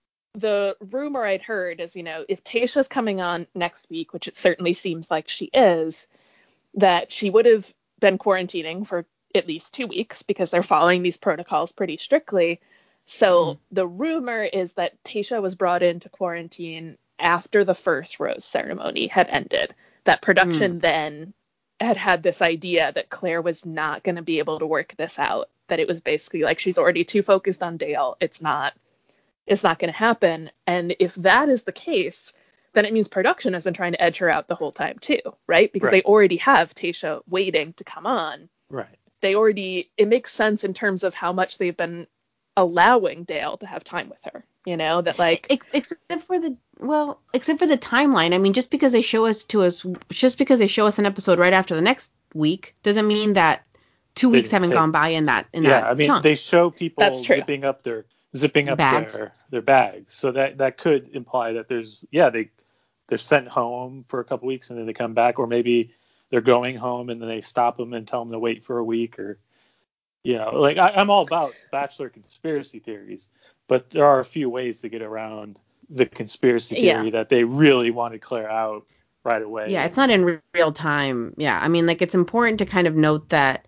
the rumor I'd heard is, you know, if Tayshia's coming on next week, which it certainly seems like she is, that she would have been quarantining for at least two weeks because they're following these protocols pretty strictly. So Mhm. the rumor is that Tayshia was brought into quarantine after the first rose ceremony had ended. That production then had had this idea that Claire was not going to be able to work this out, that it was basically like she's already too focused on Dale. It's not it's not going to happen. And if that is the case, then it means production has been trying to edge her out the whole time too, right? Because Right. they already have Tayshia waiting to come on. Right. They already, it makes sense in terms of how much they've been allowing Dale to have time with her, you know, that like, Ex- except for the well, except for the timeline. I mean, just because they show us to us, just because they show us an episode right after the next week, doesn't mean that two They weeks didn't haven't take- gone by in that in Yeah, that I mean chunk. they show people That's true. zipping up their zipping up Bags. their their bags. So that that could imply that there's yeah, they they're sent home for a couple weeks and then they come back, or maybe they're going home and then they stop them and tell them to wait for a week, or you know, like I, I'm all about Bachelor conspiracy theories, but there are a few ways to get around the conspiracy theory Yeah. that they really wanted Claire out right away. Yeah, it's not in re- real time. Yeah, I mean, like it's important to kind of note that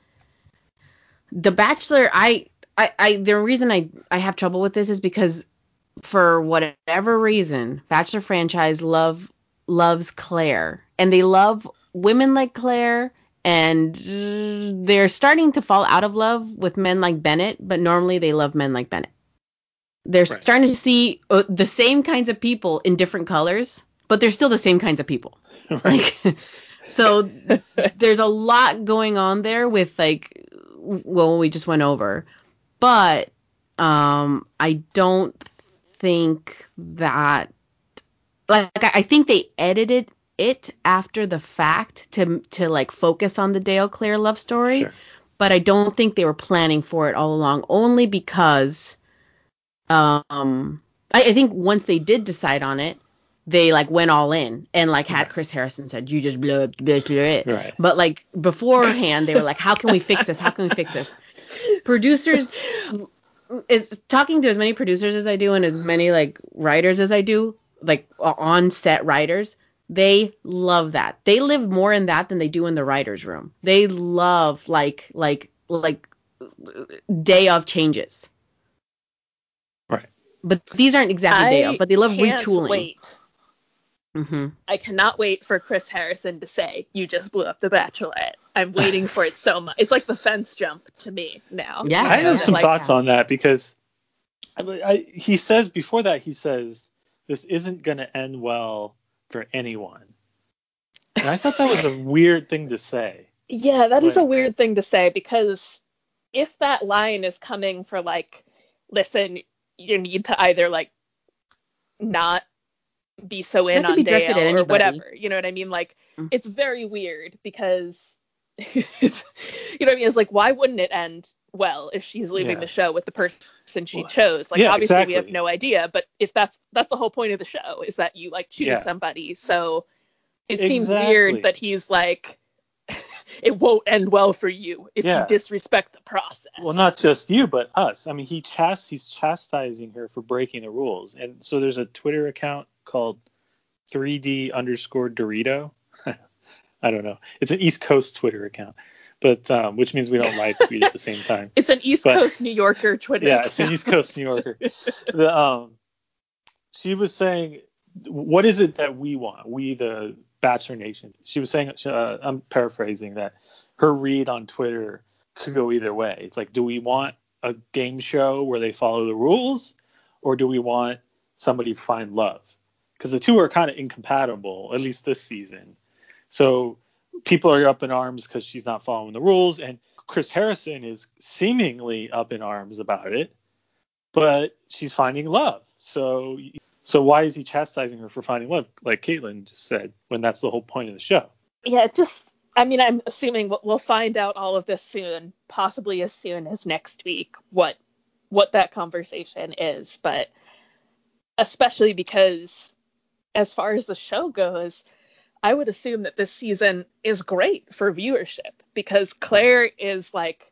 The Bachelor, I, I, I the reason I, I have trouble with this is because for whatever reason, Bachelor franchise love loves Claire, and they love women like Claire, and uh, they're starting to fall out of love with men like Bennett, but normally they love men like Bennett. They're Right. starting to see uh, the same kinds of people in different colors, but they're still the same kinds of people. Right. Like, so there's a lot going on there with like, well, we just went over, but um, I don't think that, like, I think they edited it after the fact to to like focus on the Dale Claire love story, Sure. but I don't think they were planning for it all along, only because um, I, I think once they did decide on it, they like went all in and like had Chris Harrison said, you just blew it, blew it. Right. But like beforehand, they were like, how can we fix this? How can we fix this? Producers is talking to as many producers as I do and as many like writers as I do, like on set writers. They love that. They live more in that than they do in the writer's room. They love like like like day of changes. Right. But these aren't exactly day of, but they love can't retooling. wait. Mm-hmm. I cannot wait for Chris Harrison to say, you just blew up The Bachelorette. I'm waiting for it so much. It's like the fence jump to me now. Yeah, you I know, have some like, thoughts on that because I, I, he says before that, he says, this isn't going to end well for anyone. And I thought that was a weird thing to say. Yeah, that is Like- a weird thing to say, because if that line is coming for like, listen, you need to either like not be so in That could on be directed at Dale or anybody. whatever, you know what I mean? Like, Mm. it's very weird because it's, you know what I mean? It's like, why wouldn't it end well if she's leaving Yeah. the show with the person she Well, chose? Like, yeah, obviously we have exactly. no idea, but if that's that's the whole point of the show, is that you like choose Yeah. somebody. So it seems Exactly. weird that he's like, it won't end well for you if Yeah. you disrespect the process. Well, not just you, but us. I mean, he chast he's chastising her for breaking the rules. And so there's a Twitter account called three D underscore Dorito. I don't know. It's an East Coast Twitter account, but um, which means we don't live tweet at the same time. It's an East But- Coast New Yorker Twitter Yeah, account. it's an East Coast New Yorker. The um, she was saying, what is it that we want? We, the Bachelor Nation. She was saying, uh, I'm paraphrasing that her read on Twitter could go either way. It's like, do we want a game show where they follow the rules, or do we want somebody to find love? Because the two are kind of incompatible, at least this season. So people are up in arms because she's not following the rules, and Chris Harrison is seemingly up in arms about it, but she's finding love. So, so why is he chastising her for finding love, like Caitlin just said, when that's the whole point of the show? Yeah, it just, I mean, I'm assuming we'll, we'll find out all of this soon, possibly as soon as next week, what what that conversation is. But especially because, as far as the show goes, I would assume that this season is great for viewership because Claire is like,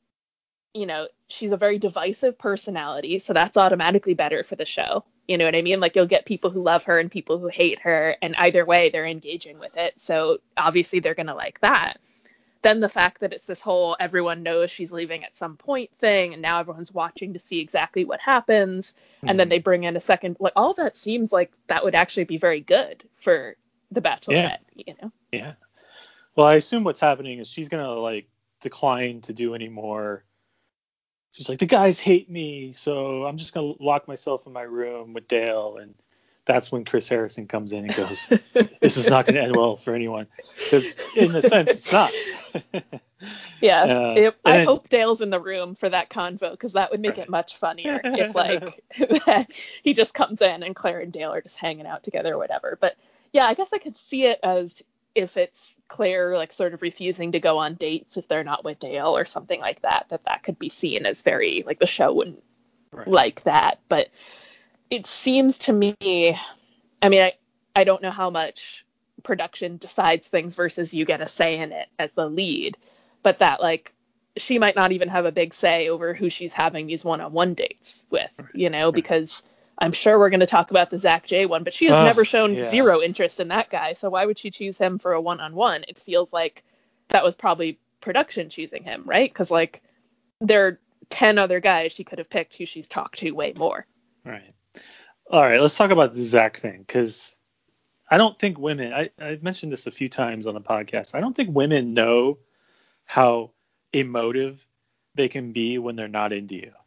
you know, she's a very divisive personality, so that's automatically better for the show. You know what I mean? Like, you'll get people who love her and people who hate her, and either way, they're engaging with it. So obviously they're going to like that. Then the fact that it's this whole everyone knows she's leaving at some point thing, and now everyone's watching to see exactly what happens, and Mhm. then they bring in a second, like, all that seems like that would actually be very good for the Bachelorette, Yeah. you know? Yeah. Well, I assume what's happening is she's gonna like decline to do any more. She's like, the guys hate me, so I'm just gonna lock myself in my room with Dale, and that's when Chris Harrison comes in and goes, "This is not gonna end well for anyone," because in a sense, it's not. Yeah, Uh, it, I and- hope Dale's in the room for that convo, because that would make Right. it much funnier if, like, he just comes in and Claire and Dale are just hanging out together or whatever. But yeah, I guess I could see it as if it's Claire, like, sort of refusing to go on dates if they're not with Dale or something like that, that that could be seen as very, like, the show wouldn't Right. like that. But it seems to me, I mean, I, I don't know how much production decides things versus you get a say in it as the lead, but that, like, she might not even have a big say over who she's having these one-on-one dates with, you know, because I'm sure we're going to talk about the Zach J one, but she has Ugh, never shown yeah. zero interest in that guy. So why would she choose him for a one-on-one? It feels like that was probably production choosing him, right? Because, like, there are ten other guys she could have picked who she's talked to way more. Right. All right, let's talk about the Zach thing, because I don't think women, I, I've mentioned this a few times on the podcast, I don't think women know how emotive they can be when they're not into you.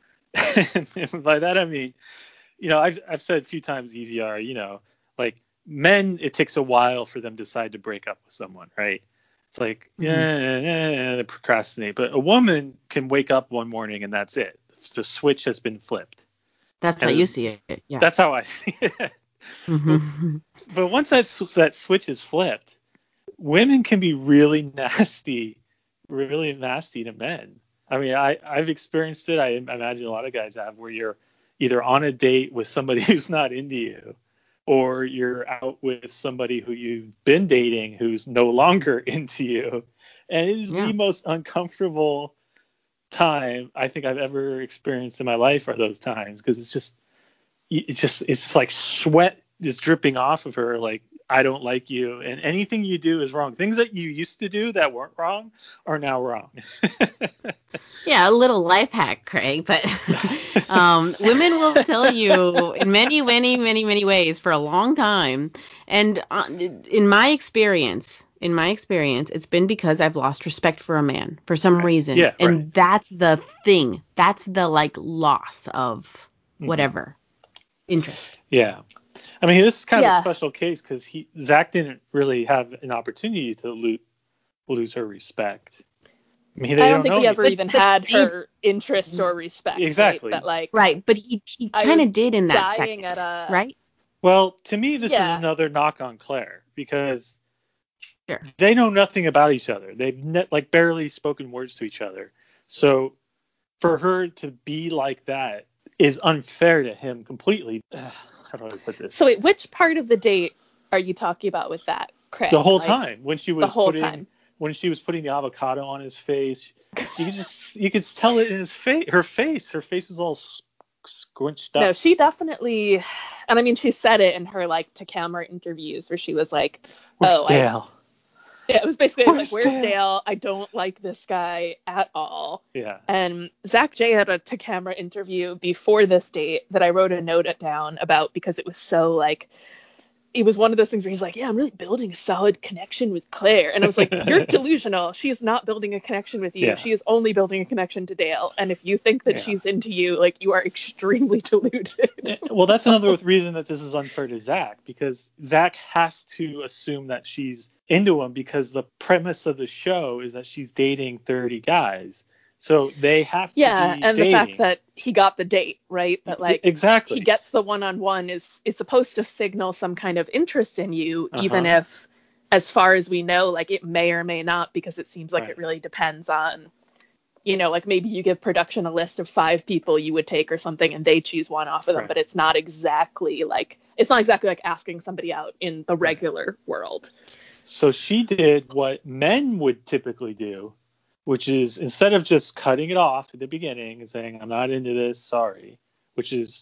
And by that, I mean, you know, I've, I've said a few times, E Z R, you know, like, men, it takes a while for them to decide to break up with someone, right? It's like, Mhm. yeah, yeah, yeah, they procrastinate. But a woman can wake up one morning and that's it. The switch has been flipped. That's how And you see it. Yeah. That's how I see it. Mhm. But once that s- that switch is flipped, women can be really nasty, really nasty to men. I mean, I I've experienced it. I imagine a lot of guys have, where you're either on a date with somebody who's not into you, or you're out with somebody who you've been dating who's no longer into you, and it is Yeah. the most uncomfortable time I think I've ever experienced in my life. Are those times, because it's just it's just it's just like sweat is dripping off of her, like, I don't like you, and anything you do is wrong. Things that you used to do that weren't wrong are now wrong. Yeah, a little life hack, Craig, but um, women will tell you in many, many, many, many ways for a long time. And uh, in my experience, in my experience, it's been because I've lost respect for a man for some Right. reason. Yeah, and right. that's the thing. That's the, like, loss of Mhm. whatever interest. Yeah. I mean, this is kind of Yeah. a special case because he Zach didn't really have an opportunity to lo- lose her respect. I mean, they I don't don't think know he ever anything. But- even but had did- her interest or respect. Exactly. Right? But, like, Right, but he, he I kind was of did in that dying second, at a- right? Well, to me, this Yeah. is another knock on Claire, because Sure. they know nothing about each other. They've ne- like barely spoken words to each other. So for her to be like that is unfair to him completely. How do I put this? So wait, which part of the date are you talking about with that? Craig. The whole like, time when she was the whole putting time. when she was putting the avocado on his face, you could just you could tell it in his face. Her face, her face was all s- squinched up. No, she definitely, and I mean, she said it in her like to camera interviews where she was like, Where's "Oh, I, Dale? yeah, it was basically Where's like, where's Dale?" Dale? I don't like this guy at all." Yeah. And Zach J had a to camera interview before this date that I wrote a note down about because it was so like, it was one of those things where he's like, yeah, I'm really building a solid connection with Claire. And I was like, you're delusional. She is not building a connection with you. Yeah. She is only building a connection to Dale. And if you think that Yeah. she's into you, like, you are extremely deluded. Well, that's another reason that this is unfair to Zach, because Zach has to assume that she's into him because the premise of the show is that she's dating thirty guys. So they have to Yeah, be and dating. the fact that he got the date, right? That like exactly he gets the one-on-one is is supposed to signal some kind of interest in you, Uh-huh. even if, as far as we know, like it may or may not, because it seems like Right. it really depends on, you know, like maybe you give production a list of five people you would take or something, and they choose one off of them, Right. but it's not exactly like it's not exactly like asking somebody out in the regular world. So she did what men would typically do, which is instead of just cutting it off at the beginning and saying, I'm not into this, sorry, which is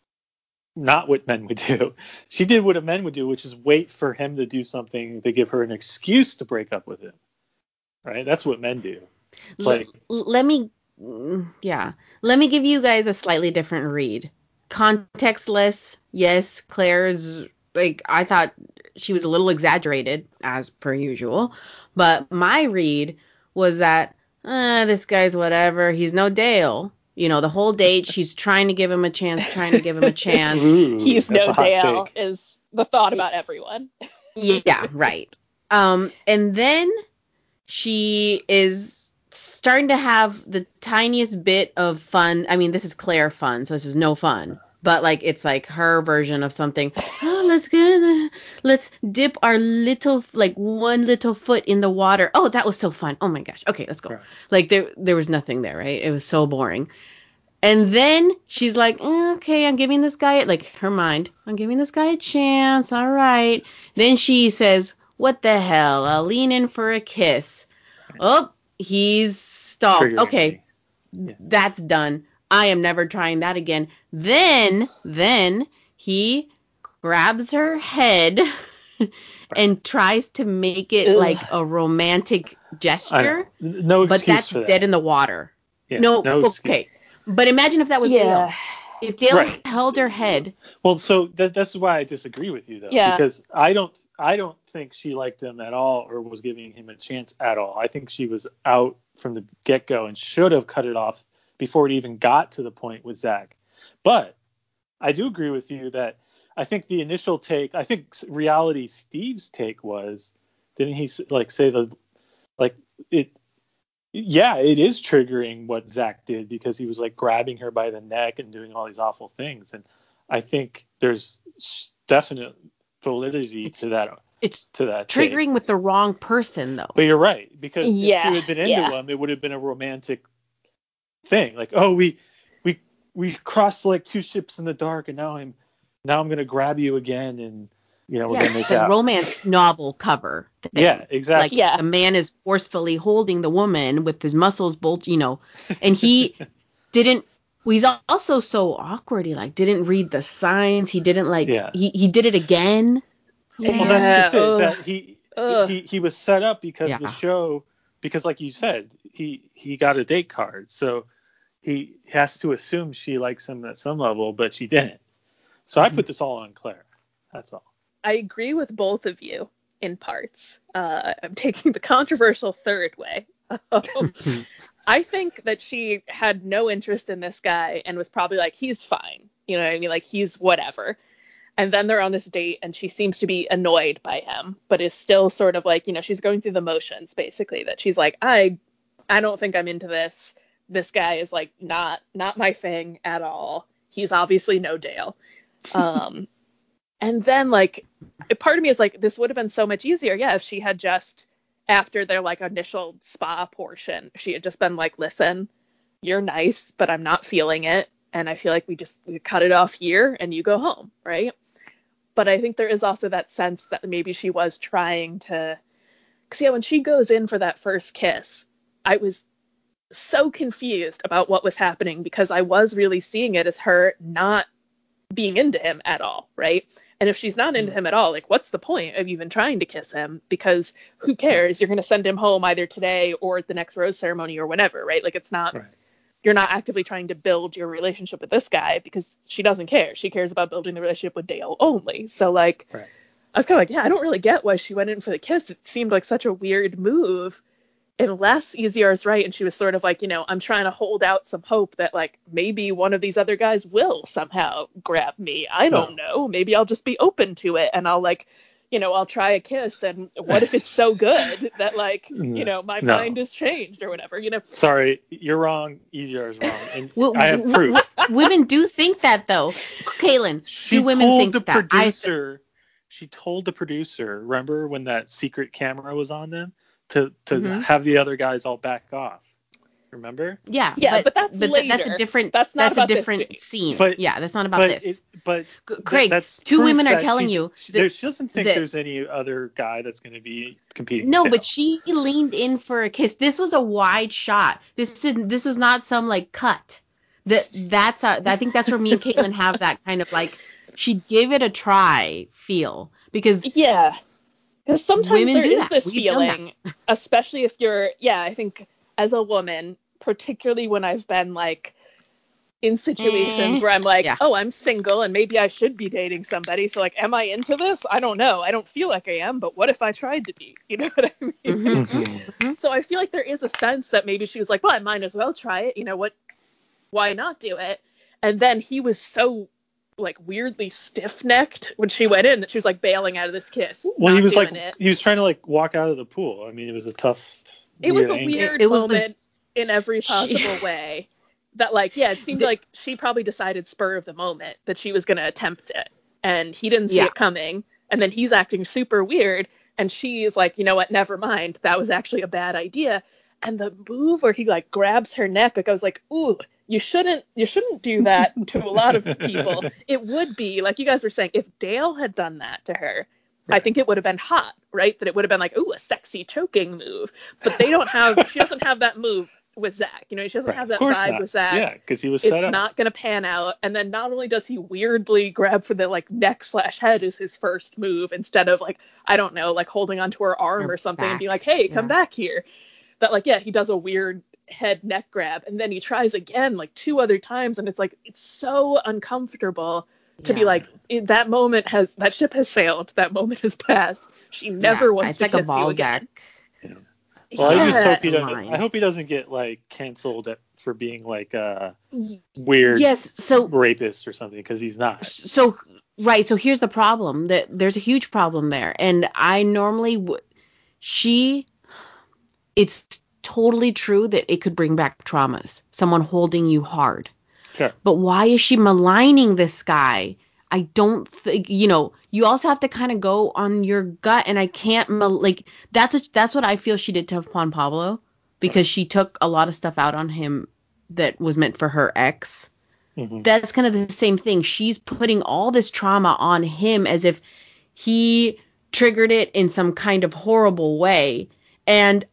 not what men would do. She did what a men would do, which is wait for him to do something to give her an excuse to break up with him. Right? That's what men do. It's L- like, let me, mm, yeah, let me give you guys a slightly different read. Contextless, yes, Claire's, like, I thought she was a little exaggerated, as per usual, but my read was that, uh, this guy's whatever, he's no Dale. You know, the whole date, she's trying to give him a chance, trying to give him a chance. ooh, He's that's no a hot Dale take. is the thought about everyone. Yeah, right. Um, and then she is starting to have the tiniest bit of fun. I mean, this is Claire fun, so this is no fun. But like, it's like her version of something. Oh, let's get, let's dip our little, like one little foot in the water. Oh, that was so fun. Oh my gosh. Okay, let's go. Right. Like there, there was nothing there, right? It was so boring. And then she's like, eh, okay, I'm giving this guy, like her mind, I'm giving this guy a chance. All right. Then she says, what the hell? I'll lean in for a kiss. Oh, he's stalled. Triggering Okay, me. Yeah. that's done. I am never trying that again. Then, then he grabs her head and tries to make it Ugh. like a romantic I know. gesture, No but excuse that's for that. dead in the water. Yeah, no, no excuse. okay. But imagine if that was Yeah. Dale. If Dale Right. held her head. Well, so that, that's why I disagree with you, though, Yeah. because I don't, I don't think she liked him at all or was giving him a chance at all. I think she was out from the get-go and should have cut it off before it even got to the point with Zach. But I do agree with you that I think the initial take, I think reality Steve's take was, didn't he like say the, like it, yeah, it is triggering what Zach did because he was like grabbing her by the neck and doing all these awful things. And I think there's definite validity It's, to that. it's to that triggering take. with the wrong person, though. But you're right, because Yeah, if she had been into yeah. him, it would have been a romantic thing. Like, oh, we we we crossed like two ships in the dark, and now I'm now I'm gonna grab you again, and you know we're Yeah, gonna make the out. romance novel cover thing. Yeah, exactly. Like Yeah. the man is forcefully holding the woman with his muscles bolt, you know, and he didn't. Well, he's also so awkward. He like didn't read the signs. He didn't like. Yeah. He he did it again. Yeah. Well, that's just it. Is Ugh. that he Ugh. he he was set up because Yeah. the show, because like you said, he he got a date card, so he has to assume she likes him at some level, but she didn't. So I put this all on Claire. That's all. I agree with both of you in parts. Uh, I'm taking the controversial third way. I think that she had no interest in this guy and was probably like, he's fine. You know what I mean? Like, he's whatever. And then they're on this date and she seems to be annoyed by him, but is still sort of like, you know, she's going through the motions, basically, that she's like, I I don't think I'm into this. This guy is like not not my thing at all. He's obviously no Dale. Um, and then like part of me is like, this would have been so much easier, yeah, if she had just, after their like initial spa portion, she had just been like, listen, you're nice, but I'm not feeling it, and I feel like we just we cut it off here and you go home, right? but I think there is also that sense that maybe she was trying to, because yeah, when she goes in for that first kiss, I was so confused about what was happening because I was really seeing it as her not being into him at all, right? And if she's not into him at all, like, what's the point of even trying to kiss him? Because who cares? You're going to send him home either today or at the next rose ceremony or whenever, right? Like, it's not, Right. you're not actively trying to build your relationship with this guy because she doesn't care. She cares about building the relationship with Dale only. So, like, Right. I was kind of like, yeah, I don't really get why she went in for the kiss. It seemed like such a weird move. Unless Easiar's right and she was sort of like, you know, I'm trying to hold out some hope that, like, maybe one of these other guys will somehow grab me. I don't No. know. Maybe I'll just be open to it and I'll, like, you know, I'll try a kiss, and what if it's so good that, like, you know, my No. mind has changed or whatever, you know? Sorry, you're wrong. Easier is wrong. And Well, I have w- proof. w- women do think that, though. Kaylin, She do women told think the that? I, producer. She told the producer. Remember when that secret camera was on them to to Mhm. have the other guys all back off? Remember? yeah, Yeah, but, but that's but th- that's a later. different. That's not that's a about this different date. scene. But- yeah, that's not about But this. it, but G- th- Craig, that's two proof women are that telling she, you she, that- she doesn't think that- there's any other guy that's going to be competing. No, with but Dale. she leaned in for a kiss. This was a wide shot. This is this was not some like cut. That that's a, I think that's where me and Caitlin have that kind of like she gave it a try feel because Yeah. Because sometimes Women there do is that. this We've done that. feeling, especially if you're, yeah, I think as a woman, particularly when I've been like in situations Eh, where I'm like, yeah. oh, I'm single and maybe I should be dating somebody. So, like, am I into this? I don't know. I don't feel like I am, but what if I tried to be? You know what I mean? Mhm. Mhm. So I feel like there is a sense that maybe she was like, well, I might as well try it. You know what? Why not do it? And then he was so like weirdly stiff-necked when she went in that she was like bailing out of this kiss. Well, not he was doing like it. he was trying to like walk out of the pool. I mean, it was a tough. It was a angle. weird It was- moment in every She- possible way. That, like, yeah, it seemed The- like she probably decided spur of the moment that she was going to attempt it. And he didn't see Yeah. it coming. And then he's acting super weird. And she's like, you know what, never mind. That was actually a bad idea. And the move where he, like, grabs her neck, like, I was like, ooh, you shouldn't, you shouldn't do that to a lot of people. It would be, like you guys were saying, if Dale had done that to her, I Right. think it would have been hot, right? That it would have been like, ooh, a sexy choking move. But they don't have, she doesn't have that move with Zach. You know, she doesn't Right. have Of that course vibe not. with Zach. Yeah, because he was It's set up. not going to pan out. And then not only does he weirdly grab for the, like, neck slash head is his first move instead of, like, I don't know, like holding onto her arm Her or something and back. being like, hey, come Yeah. back here. That, like, yeah, he does a weird head neck grab and then he tries again like two other times and it's like, it's so uncomfortable to be Yeah. like, it, that moment has, that ship has sailed. That moment has passed. She never Yeah, wants it's to like a kiss you again. Balzac. Well, I just Yeah. hope he doesn't. Line. I hope he doesn't get like canceled at, for being like a weird Yes, so rapist or something because he's not. so right, so here's the problem that there's a huge problem there, and I normally w- she it's totally true that it could bring back traumas, someone holding you hard. Sure. But why is she maligning this guy? I don't think, you know, you also have to kind of go on your gut, and I can't mal- like that's what that's what I feel she did to Juan Pablo because she took a lot of stuff out on him that was meant for her ex. Mhm. That's kind of the same thing. She's putting all this trauma on him as if he triggered it in some kind of horrible way. And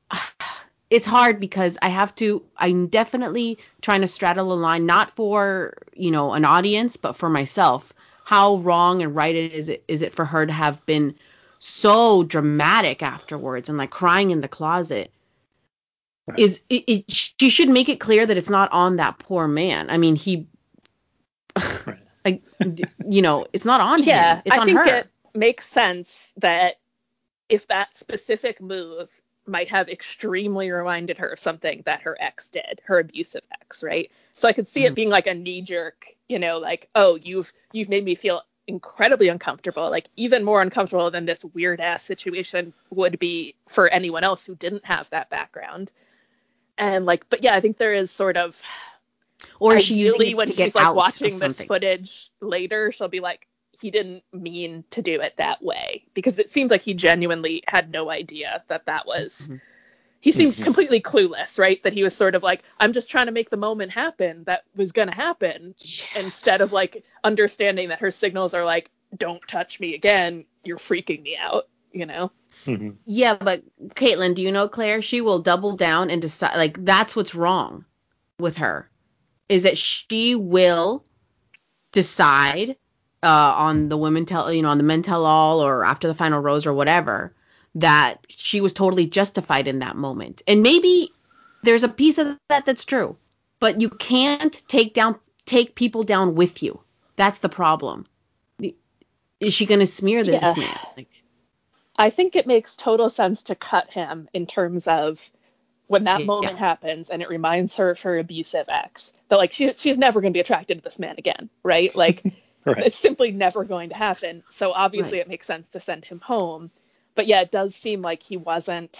it's hard because I have to, I'm definitely trying to straddle a line, not for, you know, an audience, but for myself. How wrong and right it is it is it for her to have been so dramatic afterwards and like crying in the closet? Right. Is it, it she should make it clear that it's not on that poor man. I mean, he Right. like d- you know, it's not on Yeah, him. It's I on think her. it makes sense that if that specific move might have extremely reminded her of something that her ex did, her abusive ex, right? So I could see Mhm. it being like a knee jerk, you know, like, oh, you've you've made me feel incredibly uncomfortable, like even more uncomfortable than this weird ass situation would be for anyone else who didn't have that background. And like, but yeah, I think there is sort of, Or is she using ideally it when to get she's like out watching of this something? footage later, she'll be like, he didn't mean to do it that way, because it seemed like he genuinely had no idea that that was, Mhm. he seemed Mhm. completely clueless, right? That he was sort of like, I'm just trying to make the moment happen that was going to happen, instead of like understanding that her signals are like, don't touch me again, you're freaking me out, you know? Mm-hmm. Yeah, but Caitlin, do you know Claire? She will double down and decide. Like, that's what's wrong with her, is that she will decide uh, on the women tell, you know, on the men tell all or after the final rose or whatever, that she was totally justified in that moment. And maybe there's a piece of that that's true, but you can't take down, take people down with you. That's the problem. Is she going to smear this Yeah. man? Like, I think it makes total sense to cut him in terms of when that Yeah. moment happens and it reminds her of her abusive ex. That, like, she she's never going to be attracted to this man again, right? Like, Right. it's simply never going to happen. So obviously Right. it makes sense to send him home. But yeah, it does seem like he wasn't...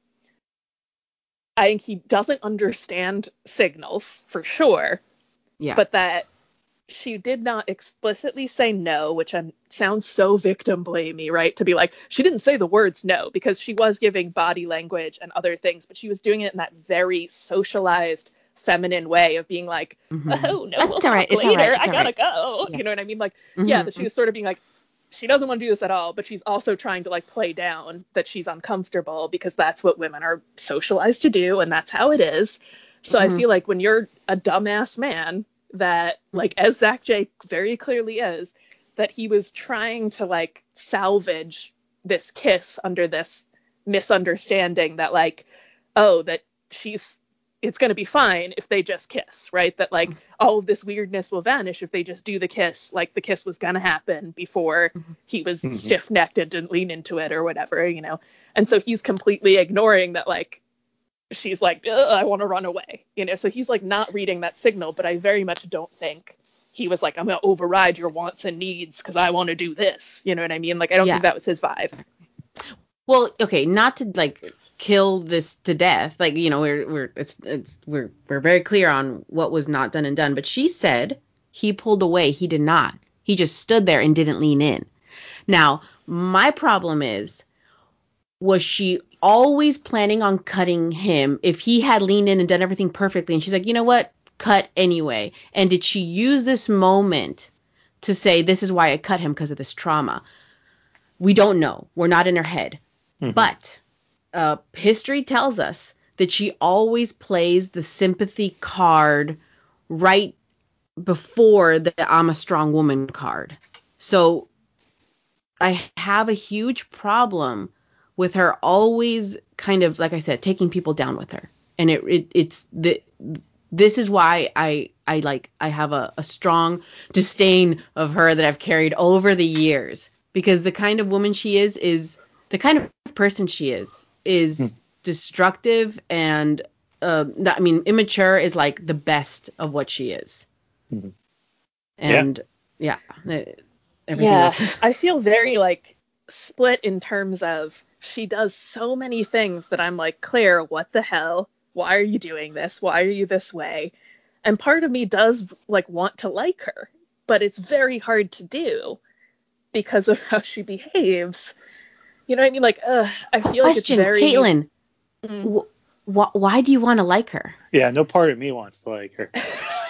I think he doesn't understand signals, for sure. yeah. But that she did not explicitly say no, which um, sounds so victim blamey, right? To be like, she didn't say the words no, because she was giving body language and other things, but she was doing it in that very socialized, feminine way of being like, Mhm. oh, no, It's we'll all talk right, it's all later. right, it's I all gotta right. go. Yeah. You know what I mean? Like, yeah, Mhm. but she was sort of being like, she doesn't want to do this at all, but she's also trying to, like, play down that she's uncomfortable because that's what women are socialized to do, and that's how it is. So I Mhm. feel like when you're a dumbass man, that, like, as Zach J very clearly is, that he was trying to, like, salvage this kiss under this misunderstanding that, like, oh, that she's, it's going to be fine if they just kiss, right? That, like, all of this weirdness will vanish if they just do the kiss, like the kiss was going to happen before he was Mhm. stiff-necked and didn't lean into it or whatever, you know? And so he's completely ignoring that, like, she's like, I want to run away, you know? So he's, like, not reading that signal, but I very much don't think he was like, I'm going to override your wants and needs because I want to do this. You know what I mean? Like, I don't Yeah. think that was his vibe. Well, okay, not to like kill this to death. Like, you know, we're we're it's it's we're we're very clear on what was not done and done. But she said he pulled away. He did not. He just stood there and didn't lean in. Now, my problem is, was she always planning on cutting him if he had leaned in and done everything perfectly? And she's like, you know what? Cut anyway. And did she use this moment to say, this is why I cut him, because of this trauma? We don't know. We're not in her head. Mhm. But uh, history tells us that she always plays the sympathy card right before the I'm a strong woman card. So I have a huge problem with her always kind of, like I said, taking people down with her. And it, it it's the this is why I I like I have a, a strong disdain of her that I've carried over the years, because the kind of woman she is is the kind of person she is is Hmm. destructive and uh, I mean immature is like the best of what she is. Mhm. And yeah, yeah everything Yeah, else is I feel very, like, split in terms of she does so many things that I'm like, Claire, what the hell? Why are you doing this? Why are you this way? And part of me does, like, want to like her, but it's very hard to do because of how she behaves. You know what I mean? Like, ugh, I feel like it's question, very... Caitlin. Mm. Wh- wh- why do you want to like her? Yeah, no part of me wants to like her.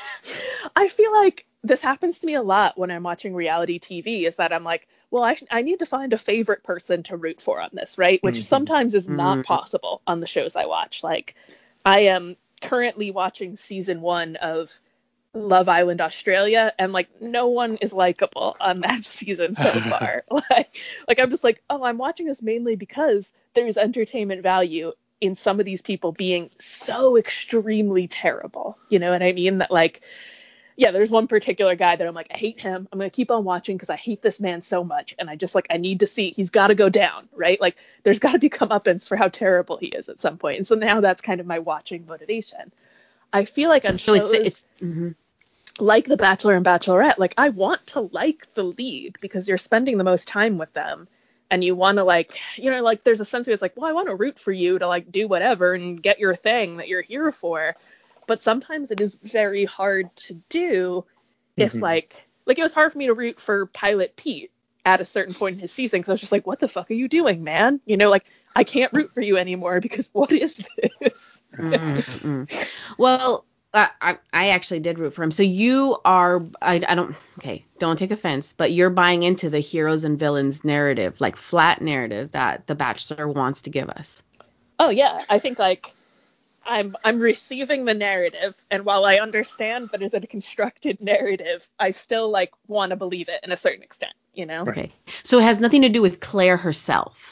I feel like this happens to me a lot when I'm watching reality T V, is that I'm like, well, I, sh- I need to find a favorite person to root for on this, right? Which Mhm. sometimes is not Mhm. possible on the shows I watch. Like, I am currently watching season one of Love Island Australia, and, like, no one is likable on that season so far. like, like, I'm just like, oh, I'm watching this mainly because there's entertainment value in some of these people being so extremely terrible. You know what I mean? That, like, yeah, there's one particular guy that I'm like, I hate him. I'm going to keep on watching because I hate this man so much. And I just, like, I need to see, he's got to go down, right? Like, there's got to be comeuppance for how terrible he is at some point. And so now that's kind of my watching motivation. I feel like on So shows it's it's mhm. like The Bachelor and Bachelorette, like, I want to like the lead because you're spending the most time with them. And you want to, like, you know, like, there's a sense of it's like, well, I want to root for you to, like, do whatever and get your thing that you're here for. But sometimes it is very hard to do if, Mhm. like, like, it was hard for me to root for Pilot Pete at a certain point in his season, because I was just like, what the fuck are you doing, man? You know, like, I can't root for you anymore because what is this? Mm-mm. Well, I, I I actually did root for him. So you are, I, I don't, okay, don't take offense, but you're buying into the heroes and villains narrative, like flat narrative that The Bachelor wants to give us. Oh yeah, I think like I'm I'm receiving the narrative, and while I understand that it's a constructed narrative, I still like want to believe it in a certain extent, you know? Okay. So it has nothing to do with Claire herself.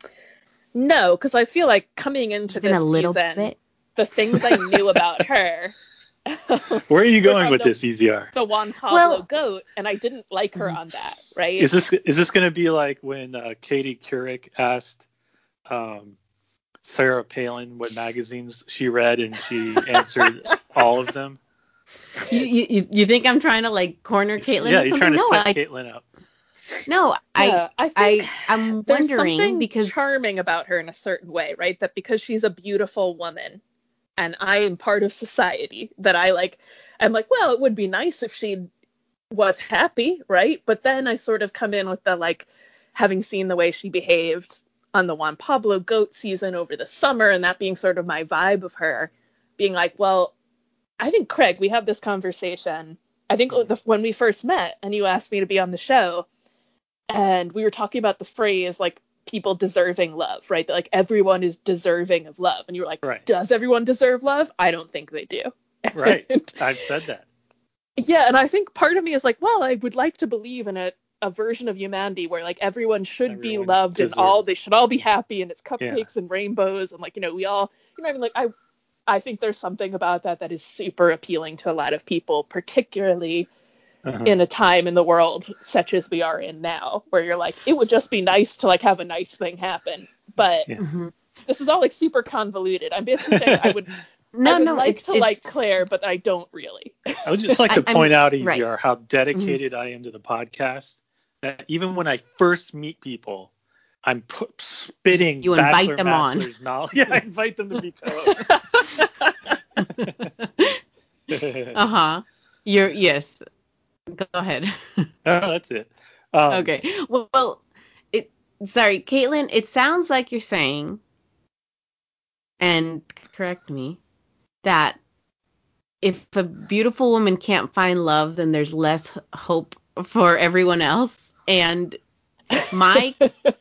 No, because I feel like coming into Even this a little season, bit. the things I knew about her. Where are you were going from with the, this, E Z R? The Juan Pablo Well- goat, and I didn't like her on that, right? Is this is this going to be like when uh, Katie Couric asked um, Sarah Palin what magazines she read, and she answered all of them? You, you you think I'm trying to like corner Caitlyn? Yeah, with you're something? trying to no, set I, Caitlyn up. No, Yeah, I I think I I'm There's wondering something because charming about her in a certain way, right? That because she's a beautiful woman, and I am part of society, that I like, I'm like, well, it would be nice if she was happy, right? But then I sort of come in with the like, having seen the way she behaved on the Juan Pablo goat season over the summer, and that being sort of my vibe of her, being like, well, I think, Craig, we have this conversation. I think the, when we first met and you asked me to be on the show, and we were talking about the phrase like people deserving love, right? That like everyone is deserving of love. And you were like, Right. Does everyone deserve love? I don't think they do. Right. And, I've said that. yeah, and I think part of me is like, well, I would like to believe in a, a version of humanity where like everyone should Everyone be loved deserves. and all they should all be happy and it's cupcakes Yeah. and rainbows and like, you know, we all, you know, I mean, like I I think there's something about that that is super appealing to a lot of people, particularly Uh-huh. in a time in the world such as we are in now, where you're like, it would just be nice to like have a nice thing happen. But Yeah. Mhm. this is all like super convoluted. I'm basically saying I would, no I would no like it's, to it's, like Claire, but I don't really. I would just like to I- I'm- point out, E Z R, right. how dedicated I am to the podcast. That even when I first meet people, I'm pu- spitting You invite Bachelor them on. Bachelor's knowledge. Yeah, I invite them to be co-hosts. uh-huh. You're yes. Go ahead. Oh, that's it. Um, Okay. Well, well, it sorry, Caitlin, it sounds like you're saying, and correct me, that if a beautiful woman can't find love, then there's less hope for everyone else. And my,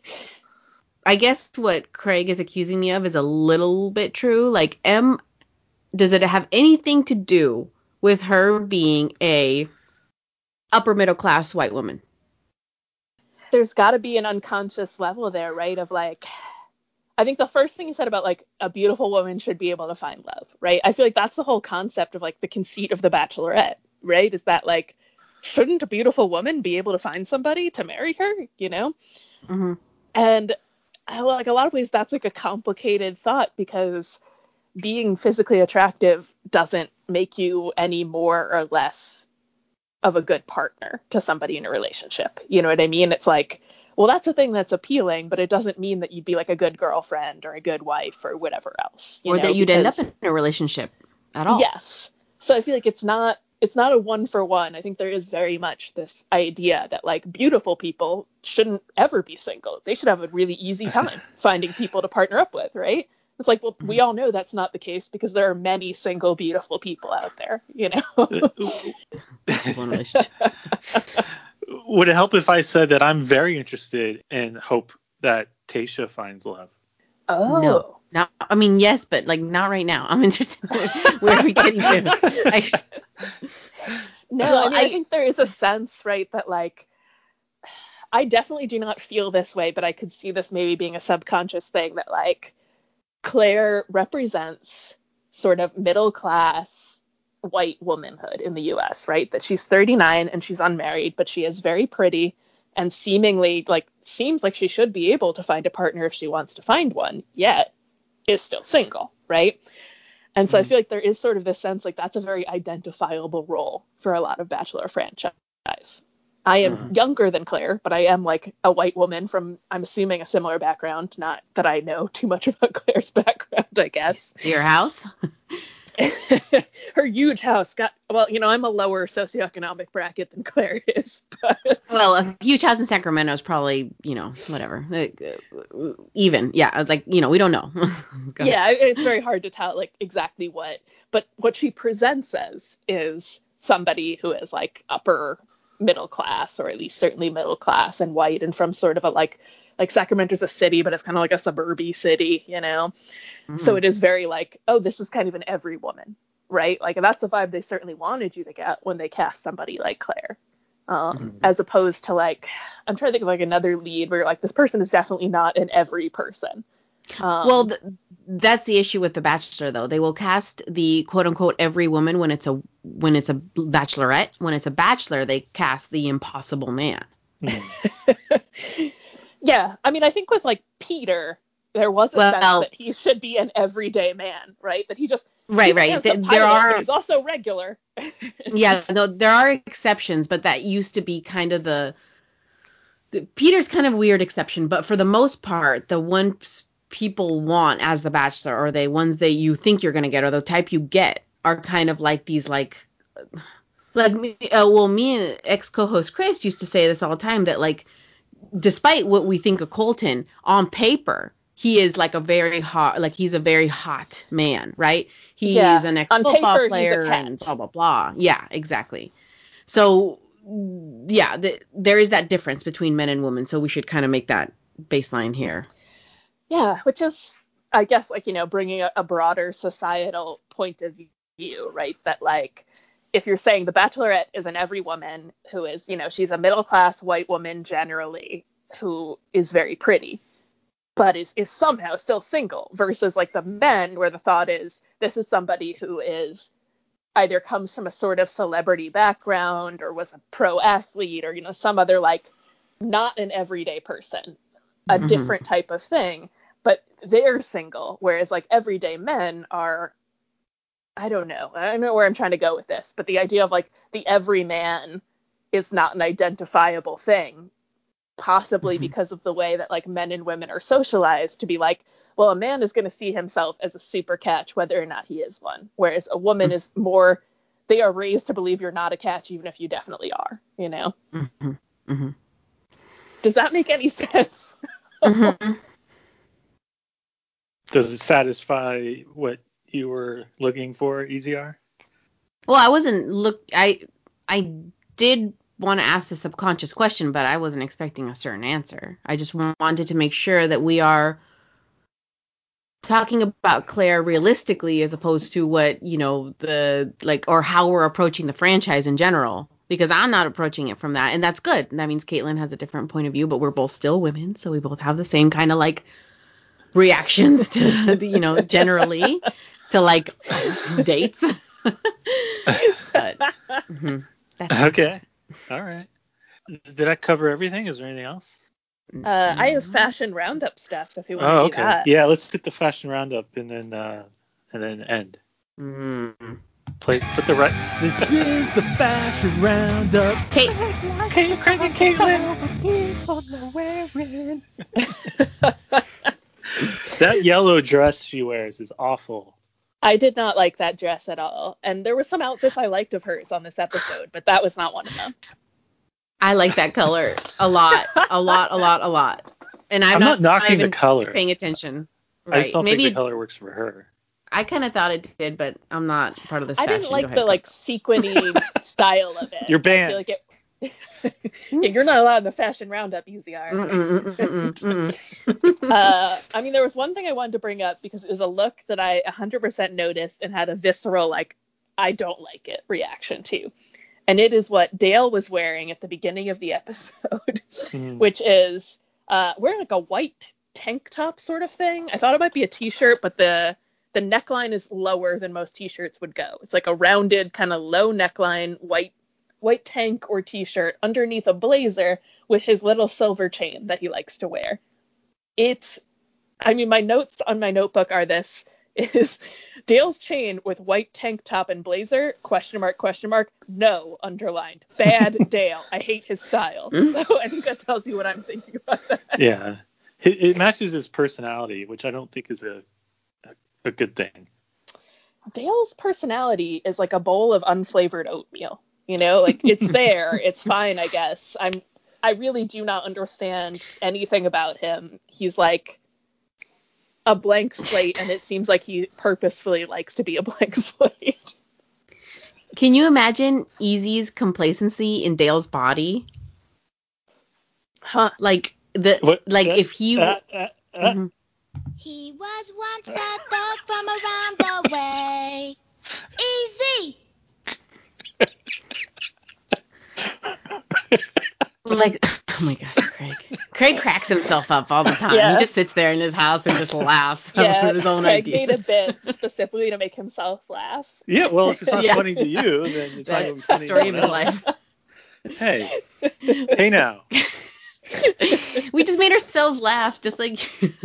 I guess what Craig is accusing me of is a little bit true. Like, M, does it have anything to do with her being a upper middle class white woman? There's got to be an unconscious level there, right? Of like, I think the first thing you said about like a beautiful woman should be able to find love, right? I feel like that's the whole concept of like the conceit of The Bachelorette, right? Is that like, shouldn't a beautiful woman be able to find somebody to marry her, you know? Mm-hmm. And I, like a lot of ways that's like a complicated thought, because being physically attractive doesn't make you any more or less of a good partner to somebody in a relationship. You know what I mean? It's like, well, that's a thing that's appealing, but it doesn't mean that you'd be like a good girlfriend or a good wife or whatever else. You Or know? that you'd end up Because- in a relationship at all. Yes. So I feel like it's not it's not a one for one. I think there is very much this idea that like beautiful people shouldn't ever be single. They should have a really easy time finding people to partner up with, right? It's like, well, we all know that's not the case because there are many single beautiful people out there, you know. People in relationships. Would it help if I said that I'm very interested and hope that Tayshia finds love? Oh. No, not. I mean, yes, but like not right now. I'm interested. Where are we getting to? I, No, Well, I mean, I, I- think there is a sense, right, that like, I definitely do not feel this way, but I could see this maybe being a subconscious thing that like Claire represents sort of middle class white womanhood in the U S, right? That she's thirty-nine and she's unmarried, but she is very pretty and seemingly like seems like she should be able to find a partner if she wants to find one, yet is still single, right? And so I feel like there is sort of this sense like that's a very identifiable role for a lot of Bachelor franchise. I am Mhm. younger than Claire, but I am like a white woman from, I'm assuming, a similar background. Not that I know too much about Claire's background, I guess. your house. her huge house got, well, you know, I'm a lower socioeconomic bracket than Claire is, but Well, a huge house in Sacramento is probably, you know, whatever. Like, uh, even. Yeah. Like, you know, we don't know. Go yeah, ahead. it's very hard to tell like exactly what, but what she presents as is somebody who is like upper middle class, or at least certainly middle class and white, and from sort of a like, like Sacramento's a city, but it's kind of like a suburby city, you know? So Mm. it is very like, oh, this is kind of an every woman, right? Like, and that's the vibe they certainly wanted you to get when they cast somebody like Claire. Um, Mhm. as opposed to like, I'm trying to think of like another lead where you're like, this person is definitely not an every person. Um, Well, th- that's the issue with The Bachelor, though. They will cast the quote unquote every woman when it's a when it's a bachelorette. When it's a bachelor, they cast the impossible man. Mhm. yeah, I mean, I think with like Peter, there was a Well, sense that he should be an everyday man, right? That he just right, he's a right. handsome Th- there pilot, are but he's also regular. yeah, no, there are exceptions, but that used to be kind of the, the Peter's kind of a weird exception, but for the most part, the ones people want as the bachelor, or the ones that you think you're going to get, or the type you get, are kind of like these like like me, uh, well, me and ex co-host Chris used to say this all the time, that like despite what we think of Colton on paper, he is like a very hot, like he's a very hot man, right? He's Yeah, an on ex-football paper, he's a player and catch. blah, blah, blah. Yeah, exactly. So, yeah, the, there is that difference between men and women. So we should kind of make that baseline here. Yeah, which is, I guess, like, you know, bringing a, a broader societal point of view, right? That, like, if you're saying the Bachelorette is an every woman who is, you know, she's a middle class white woman generally who is very pretty, but is, is somehow still single, versus like the men where the thought is this is somebody who is either comes from a sort of celebrity background or was a pro athlete or, you know, some other like not an everyday person, a Mhm. different type of thing, but they're single. Whereas like everyday men are, I don't know, I don't know where I'm trying to go with this, but the idea of like the everyman is not an identifiable thing, possibly Mhm. because of the way that like men and women are socialized to be like, well, a man is going to see himself as a super catch whether or not he is one, whereas a woman is more, they are raised to believe you're not a catch even if you definitely are, you know? Mhm. Mhm. Does that make any sense? Mhm. Does it satisfy what you were looking for, E Z R? Well, I wasn't look. I I did want to ask the subconscious question, but I wasn't expecting a certain answer. I just wanted to make sure that we are talking about Claire realistically, as opposed to what, you know, the like, or how we're approaching the franchise in general. Because I'm not approaching it from that, and that's good. That means Caitlin has a different point of view, but we're both still women, so we both have the same kind of like reactions to, the, you know, generally to like dates. But hmm that's all. Okay. All right. Did I cover everything? Is there anything else? Uh, I have No. fashion roundup stuff if you want to Oh, do okay. that. Yeah, let's get the fashion roundup and then uh and then end. Mm. Play put the right. This is the fashion roundup. Kate, Kate, Craig, and Caitlin. People are wearing. That yellow dress she wears is awful. I did not like that dress at all. And there were some outfits I liked of hers on this episode, but that was not one of them. I like that color a lot, a lot, a lot, a lot. And I'm, I'm not knocking even the color. paying attention. I just Right? don't Maybe think the it, color works for her. I kind of thought it did, but I'm not part of this I fashion. didn't Go like ahead, the go. like sequiny style of it. You're I banned. feel like it. Yeah, you're not allowed in the fashion roundup, U Z R. Mm-mm, mm-mm, mm-mm. uh, I mean, there was one thing I wanted to bring up because it was a look that I one hundred percent noticed and had a visceral, like, I don't like it reaction to. And it is what Dale was wearing at the beginning of the episode, Mm. which is uh, wearing like a white tank top sort of thing. I thought it might be a t-shirt, but the the neckline is lower than most t-shirts would go. It's like a rounded, kind of low neckline, white white tank or t-shirt underneath a blazer with his little silver chain that he likes to wear. It, I mean, my notes on my notebook are this, is Dale's chain with white tank top and blazer, question mark, question mark, no, underlined. Bad Dale. I hate his style. So I think that tells you what I'm thinking about that. Yeah. It, it matches his personality, which I don't think is a a, a good thing. Dale's personality is like a bowl of unflavored oatmeal. You know, like it's there, it's fine, I guess. I'm I really do not understand anything about him. He's like a blank slate, and it seems like he purposefully likes to be a blank slate. Can you imagine Easy's complacency in Dale's body? Huh. Like the What? like Uh, if he uh, uh, uh. Mhm. He was once a thug from around the way. Easy. like oh my gosh, Craig. Craig cracks himself up all the time. Yeah. He just sits there in his house and just laughs Yeah, at his own Craig ideas. made a bit specifically to make himself laugh. Yeah, well, if it's not Yeah. funny to you, then it's not That's going to be the funny to story of anyone his else. life. Hey, hey now. We just made ourselves laugh, just like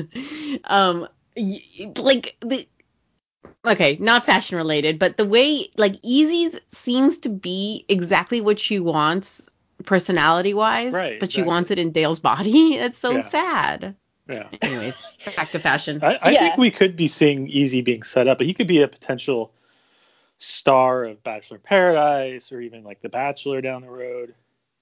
um y- like the okay, not fashion related, but the way like Easy's seems to be exactly what she wants personality wise, Right, but she exactly. wants it in Dale's body. It's so Yeah. sad. Yeah. Anyways, back to fashion. I, I Yeah. think we could be seeing Easy being set up, but he could be a potential star of Bachelor in Paradise or even like The Bachelor down the road.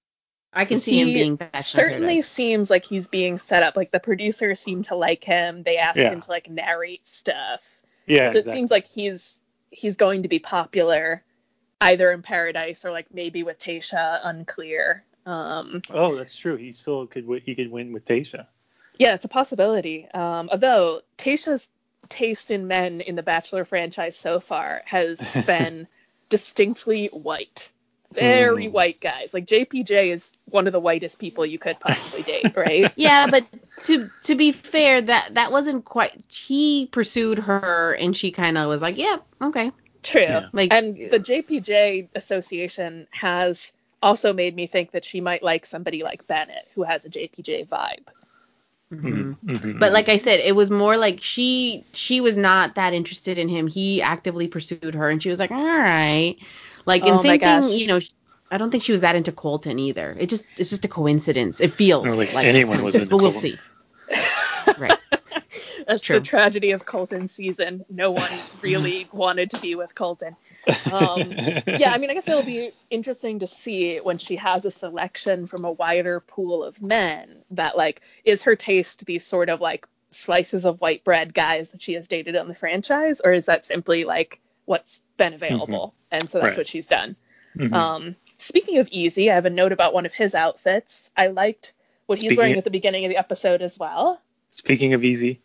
I can see him He being Bachelor in certainly Paradise. seems like he's being set up. Like the producers seem to like him. They ask Yeah. him to like narrate stuff. Yeah, So exactly. it seems like he's he's going to be popular either in Paradise or like maybe with Tayshia, unclear. Um, Oh, that's true. He still could wi- he could win with Tayshia. yeah, it's a possibility. Um, although Tayshia's taste in men in the Bachelor franchise so far has been distinctly white. Very Hmm. white guys. Like J P J is one of the whitest people you could possibly date, right? Yeah, but to to be fair, that that wasn't quite. He pursued her, and she kind of was like, "Yeah, okay." True. Yeah. Like, And the J P J association has also made me think that she might like somebody like Bennett, who has a J P J vibe. mhm. Mhm. But like I said, it was more like she she was not that interested in him. He actively pursued her, and she was like, "All right." Like, and Oh my same thing, gosh. you know. I don't think she was that into Colton either. It just it's just a coincidence. It feels Or like like anyone a was coincidence, into but we'll Colton. see. Right. That's true. the tragedy of Colton's season. No one really wanted to be with Colton. Um, yeah, I mean, I guess it'll be interesting to see when she has a selection from a wider pool of men that, like, is her taste these sort of, like, slices of white bread guys that she has dated on the franchise, or is that simply, like, what's been available? And so that's Right. what she's done. Mhm. Um, speaking of Easy, I have a note about one of his outfits. I liked what he was Speaking wearing of- at the beginning of the episode as well. Speaking of Easy,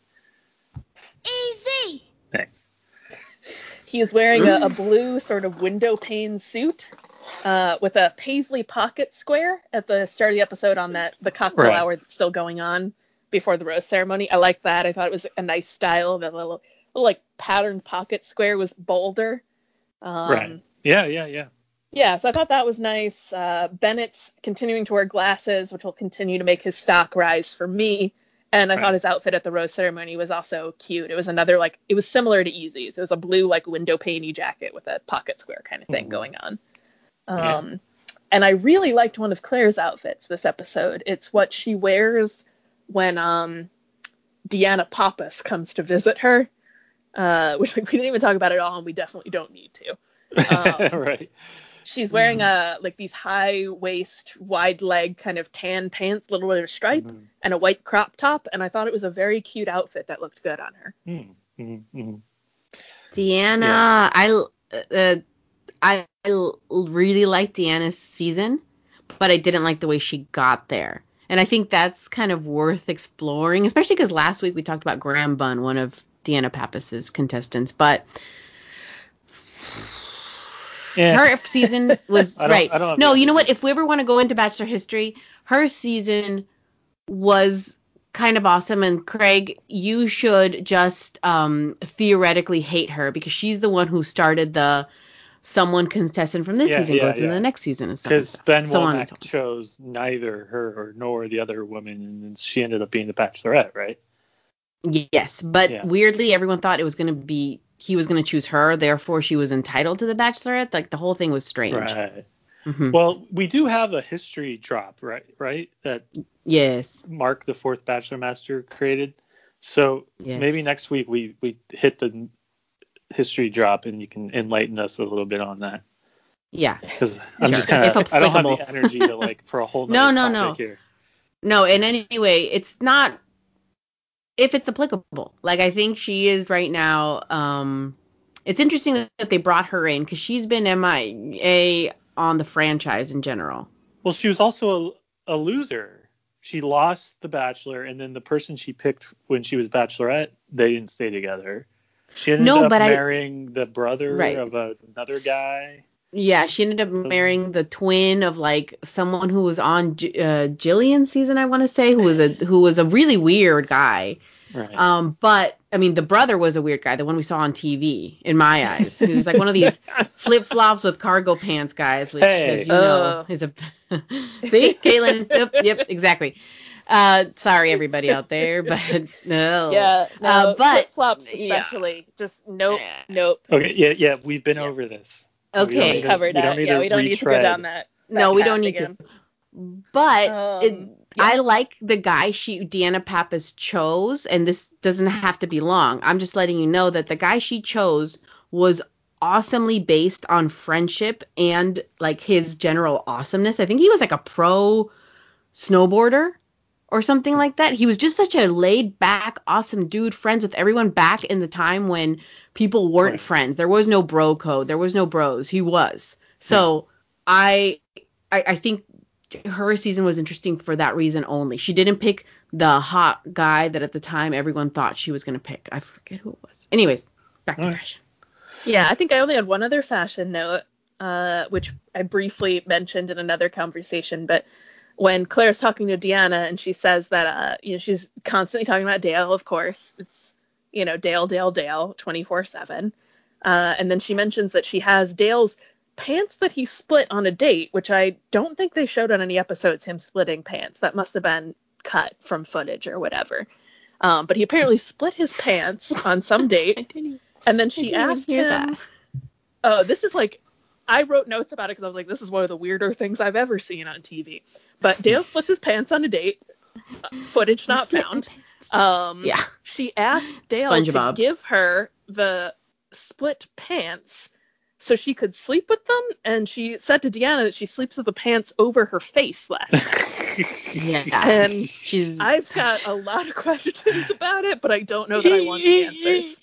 Easy. thanks. He is wearing a, a blue sort of window pane suit uh, with a paisley pocket square at the start of the episode on that the cocktail Right. hour that's still going on before the rose ceremony. I like that. I thought it was a nice style. The little, little like patterned pocket square was bolder. Um, Right. Yeah, yeah, yeah. Yeah, so I thought that was nice. Uh, Bennett's continuing to wear glasses, which will continue to make his stock rise for me. And I Right. thought his outfit at the rose ceremony was also cute. It was another, like, it was similar to Easy's. It was a blue, like, window paney jacket with a pocket square kind of thing Mhm. going on. Yeah. Um, and I really liked one of Claire's outfits this episode. It's what she wears when um, Deanna Pappas comes to visit her, uh, which we didn't even talk about at all, and we definitely don't need to. Um, Right. She's wearing a like these high waist, wide leg kind of tan pants, little bit of stripe, Mhm. and a white crop top. And I thought it was a very cute outfit that looked good on her. Mhm. Mhm. Mhm. Deanna, Yeah. I uh, I I really liked Deanna's season, but I didn't like the way she got there. And I think that's kind of worth exploring, especially because last week we talked about Graham Bunn, one of Deanna Pappas's contestants. But Yeah. her season was I don't- right. I don't have No, the you know what? energy. If we ever want to go into Bachelor history, her season was kind of awesome. And Craig, you should just um, theoretically hate her because she's the one who started the someone contestant from this Yeah, season yeah, goes into yeah. the next season and stuff. and Because stuff. Ben so on and Womack so on. chose neither her or nor the other woman, and then she ended up being the Bachelorette, right? Yes, but Yeah. weirdly, everyone thought it was going to be he was going to choose her, therefore she was entitled to the Bachelorette. Like the whole thing was strange. Right. Mhm. Well, we do have a history drop, right? Right, that Yes. Mark, the fourth Bachelor Master, created. So Yes. maybe next week we we hit the history drop, and you can enlighten us a little bit on that. Yeah. Because I'm Sure. just kind If of, I don't have applicable. the energy to like for a whole No, nother no, topic no. here. No, in any way, it's not if it's applicable. Like, I think she is right now. Um, it's interesting that they brought her in because she's been M I A on the franchise in general. Well, she was also a, a loser. She lost The Bachelor, and then the person she picked when she was Bachelorette, they didn't stay together. She ended No, up but I- marrying the brother Right. of a, another guy. Yeah, she ended up marrying the twin of like someone who was on J- uh, Jillian's season, I want to say, who was a who was a really weird guy. Right. Um, but I mean, the brother was a weird guy, the one we saw on T V, in my eyes. He was like one of these flip flops with cargo pants guys, which, Hey. as you know, Oh. is a see, Caitlin. Yep, yep, exactly. Uh, sorry everybody out there, but no. Yeah, no, Uh, but flip flops yeah. especially. Just nope, Yeah. nope. Okay, yeah, yeah, we've been Yeah. over this. Okay. We don't We need to- covered we don't that. need Yeah, to we don't need to go retread. down that. No, that we path don't need again. to. But Um, it, yeah. I like the guy she Deanna Pappas chose, and this doesn't have to be long. I'm just letting you know that the guy she chose was awesomely based on friendship and like his general awesomeness. I think he was like a pro snowboarder or something like that. He was just such a laid back, awesome dude, friends with everyone back in the time when people weren't Right. friends. There was no bro code. There was no bros. He was. So I, I I think her season was interesting for that reason only. She didn't pick the hot guy that at the time everyone thought she was going to pick. I forget who it was. Anyways, back to All right. fashion. Yeah, I think I only had one other fashion note, uh, which I briefly mentioned in another conversation. But when Claire's talking to Deanna and she says that, uh, you know, she's constantly talking about Dale, of course. It's, you know, Dale, Dale, Dale, twenty-four seven. Uh, and then she mentions that she has Dale's pants that he split on a date, which I don't think they showed on any episodes, him splitting pants. That must have been cut from footage or whatever. Um, but he apparently split his pants on some date. I didn't, And then I she didn't even asked hear him, that. oh, this is like, I wrote notes about it because I was like, this is one of the weirder things I've ever seen on T V. But Dale splits his pants on a date, uh, footage not Split my found. pants. Um, Yeah. She asked Dale SpongeBob. to give her the split pants so she could sleep with them. And she said to Deanna that she sleeps with the pants over her face less. Yeah. And she's. I've got a lot of questions about it, but I don't know that I want the answers.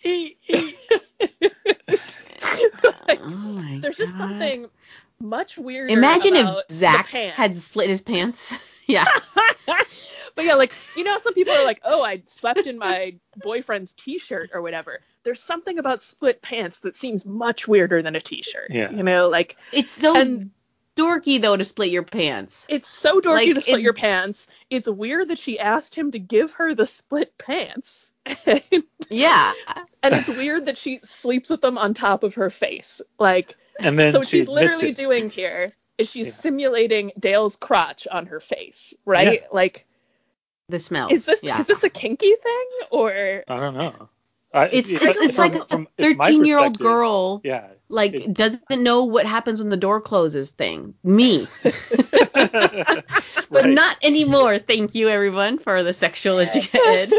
Like, Oh my there's just God. something much weirder Imagine if about Zach the pants. had split his pants. Yeah. But yeah, like, you know, some people are like, oh, I slept in my boyfriend's t-shirt or whatever. There's something about split pants that seems much weirder than a t-shirt. Yeah. You know, like, It's so And- dorky though to split your pants. it's so dorky Like, to split it's- your pants. It's weird that she asked him to give her the split pants. and, Yeah. and it's weird that she sleeps with them on top of her face. Like, And then so what she she's admits literally it. doing here is she's Yeah. simulating Dale's crotch on her face, right? Yeah. Like, The smell. is this Yeah. is this a kinky thing or I don't know. I, It's if- it's, if- it's like from- a from- it's my thirteen year old perspective, girl Yeah. like it- doesn't know what happens when the door closes thing. Me. but But not anymore. Thank you everyone for the sexual ed.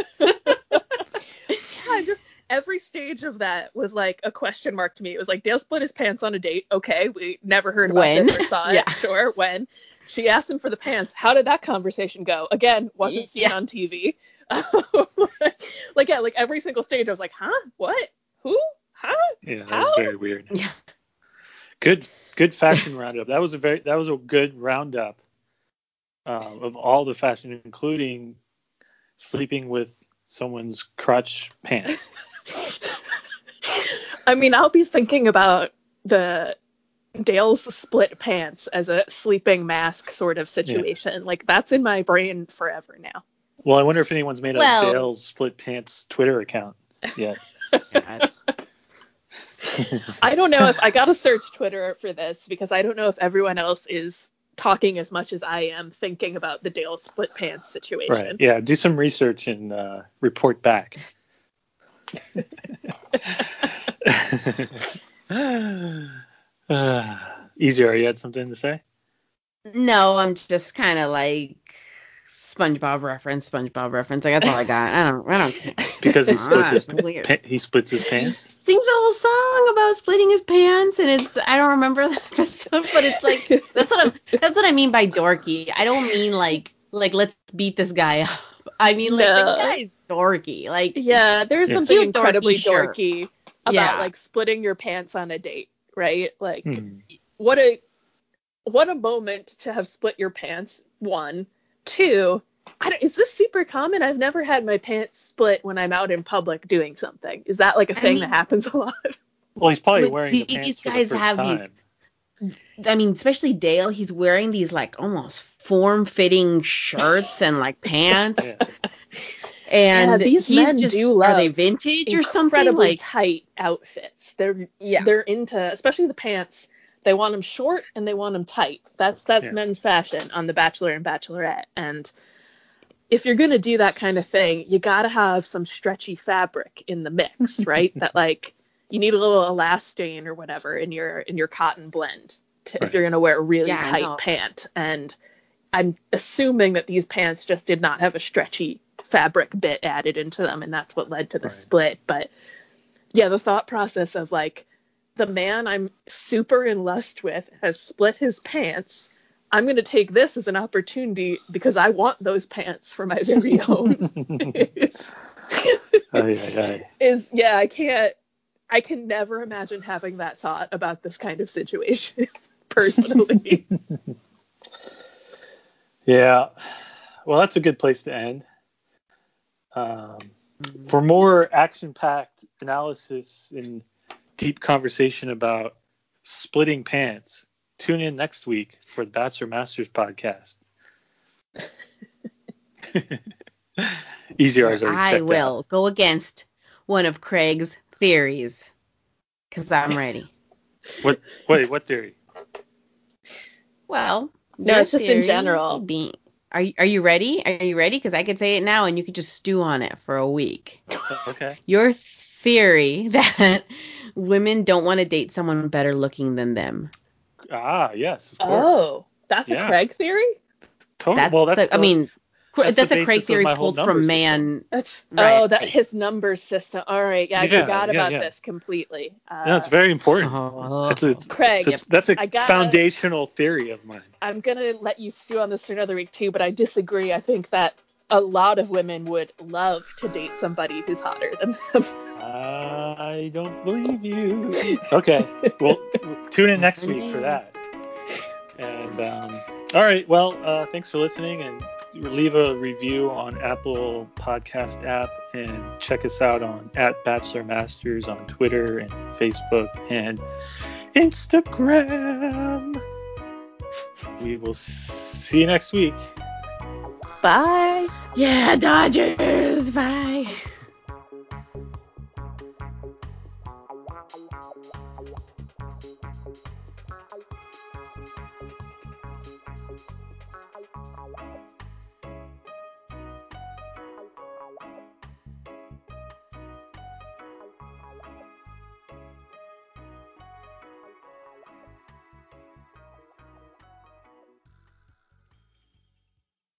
I just every stage of that was like a question mark to me. It was like Dale split his pants on a date. Okay, we never heard about When? this or saw it. Yeah. Sure, when. She asked him for the pants. How did that conversation go? Again, wasn't seen Yeah. on T V. Like, yeah, like every single stage I was like, huh? What? Who? Huh? Yeah, that How? was very weird. Yeah. Good, good fashion roundup. That was a very, that was a good roundup um, of all the fashion, including sleeping with someone's crotch pants. I mean, I'll be thinking about the Dale's split pants as a sleeping mask sort of situation. Like, that's in my brain forever now. Well, I wonder if anyone's made a Well- Dale's split pants Twitter account yet. God. I don't know if I gotta search Twitter for this because I don't know if everyone else is talking as much as I am thinking about the Dale split pants situation. Right. Yeah. Do some research and uh, report back. uh, easier. You had something to say? No, I'm just kind of like SpongeBob reference, SpongeBob reference. Like, that's all I got. I don't, I don't care. Because he splits Ah, his it's weird. pa- he splits his He pants. sings a whole song about splitting his pants, and it's I don't remember the episode, but it's like that's what I'm that's what I mean by dorky. I don't mean like like let's beat this guy up. I mean like No. the guy's dorky. Like Yeah, there's Yeah. something Cute, incredibly dorky, sure. dorky about Yeah. like splitting your pants on a date, right? Like Hmm. what a what a moment to have split your pants. One, two. I don't, is this super common? I've never had my pants split when I'm out in public doing something. Is that like a I thing mean- that happens a lot? Well, he's probably But wearing the these pants for the guys first have these- time. I mean, especially Dale, he's wearing these like almost form-fitting shirts and like pants. Yeah. And Yeah, these he's men just do are they love vintage or something? Incredibly Like tight outfits. They're yeah. they're into, especially the pants. They want them short and they want them tight. That's that's Yeah. men's fashion on The Bachelor and Bachelorette. And if you're gonna do that kind of thing, you gotta have some stretchy fabric in the mix, right? That like you need a little elastane or whatever in your in your cotton blend to, Right. if you're gonna wear a really Yeah, tight no. pant. And I'm assuming that these pants just did not have a stretchy fabric bit added into them, and that's what led to the Right. split. But yeah, the thought process of like the man I'm super in lust with has split his pants. I'm going to take this as an opportunity because I want those pants for my very own. is, Aye, aye, aye. is yeah, I can't I can never imagine having that thought about this kind of situation personally. Yeah. Well, that's a good place to end. Um, for more action-packed analysis and deep conversation about splitting pants, tune in next week for the Bachelor Masters podcast. Easy R's already I checked will out. go against one of Craig's theories because I'm ready. What? Wait, what theory? Well, No, your it's just in theory general. being- are you, are you ready? Are you ready? Because I could say it now and you could just stew on it for a week. Okay. Your theory that women don't want to date someone better looking than them. Ah, yes, of course. Oh, that's Yeah. a Craig theory? Totally. That's, well, that's a, I the- mean, Cra- that's that's, the a Craig basis of theory my whole pulled number from system. man. That's Right. oh, that his number system. All right, yeah, I Yeah, forgot yeah, about yeah. this completely. Uh, no, it's very important. Oh. That's a, Craig, that's, that's a I gotta- foundational theory of mine. I'm gonna let you stew on this for another week too, but I disagree. I think that a lot of women would love to date somebody who's hotter than them. I don't believe you. Okay. Well, tune in next week for that. And um, all right. Well, uh, thanks for listening, and leave a review on Apple Podcast app, and check us out on at Bachelor Masters on Twitter and Facebook and Instagram. We will see you next week. Bye. Yeah, Dodgers. Bye.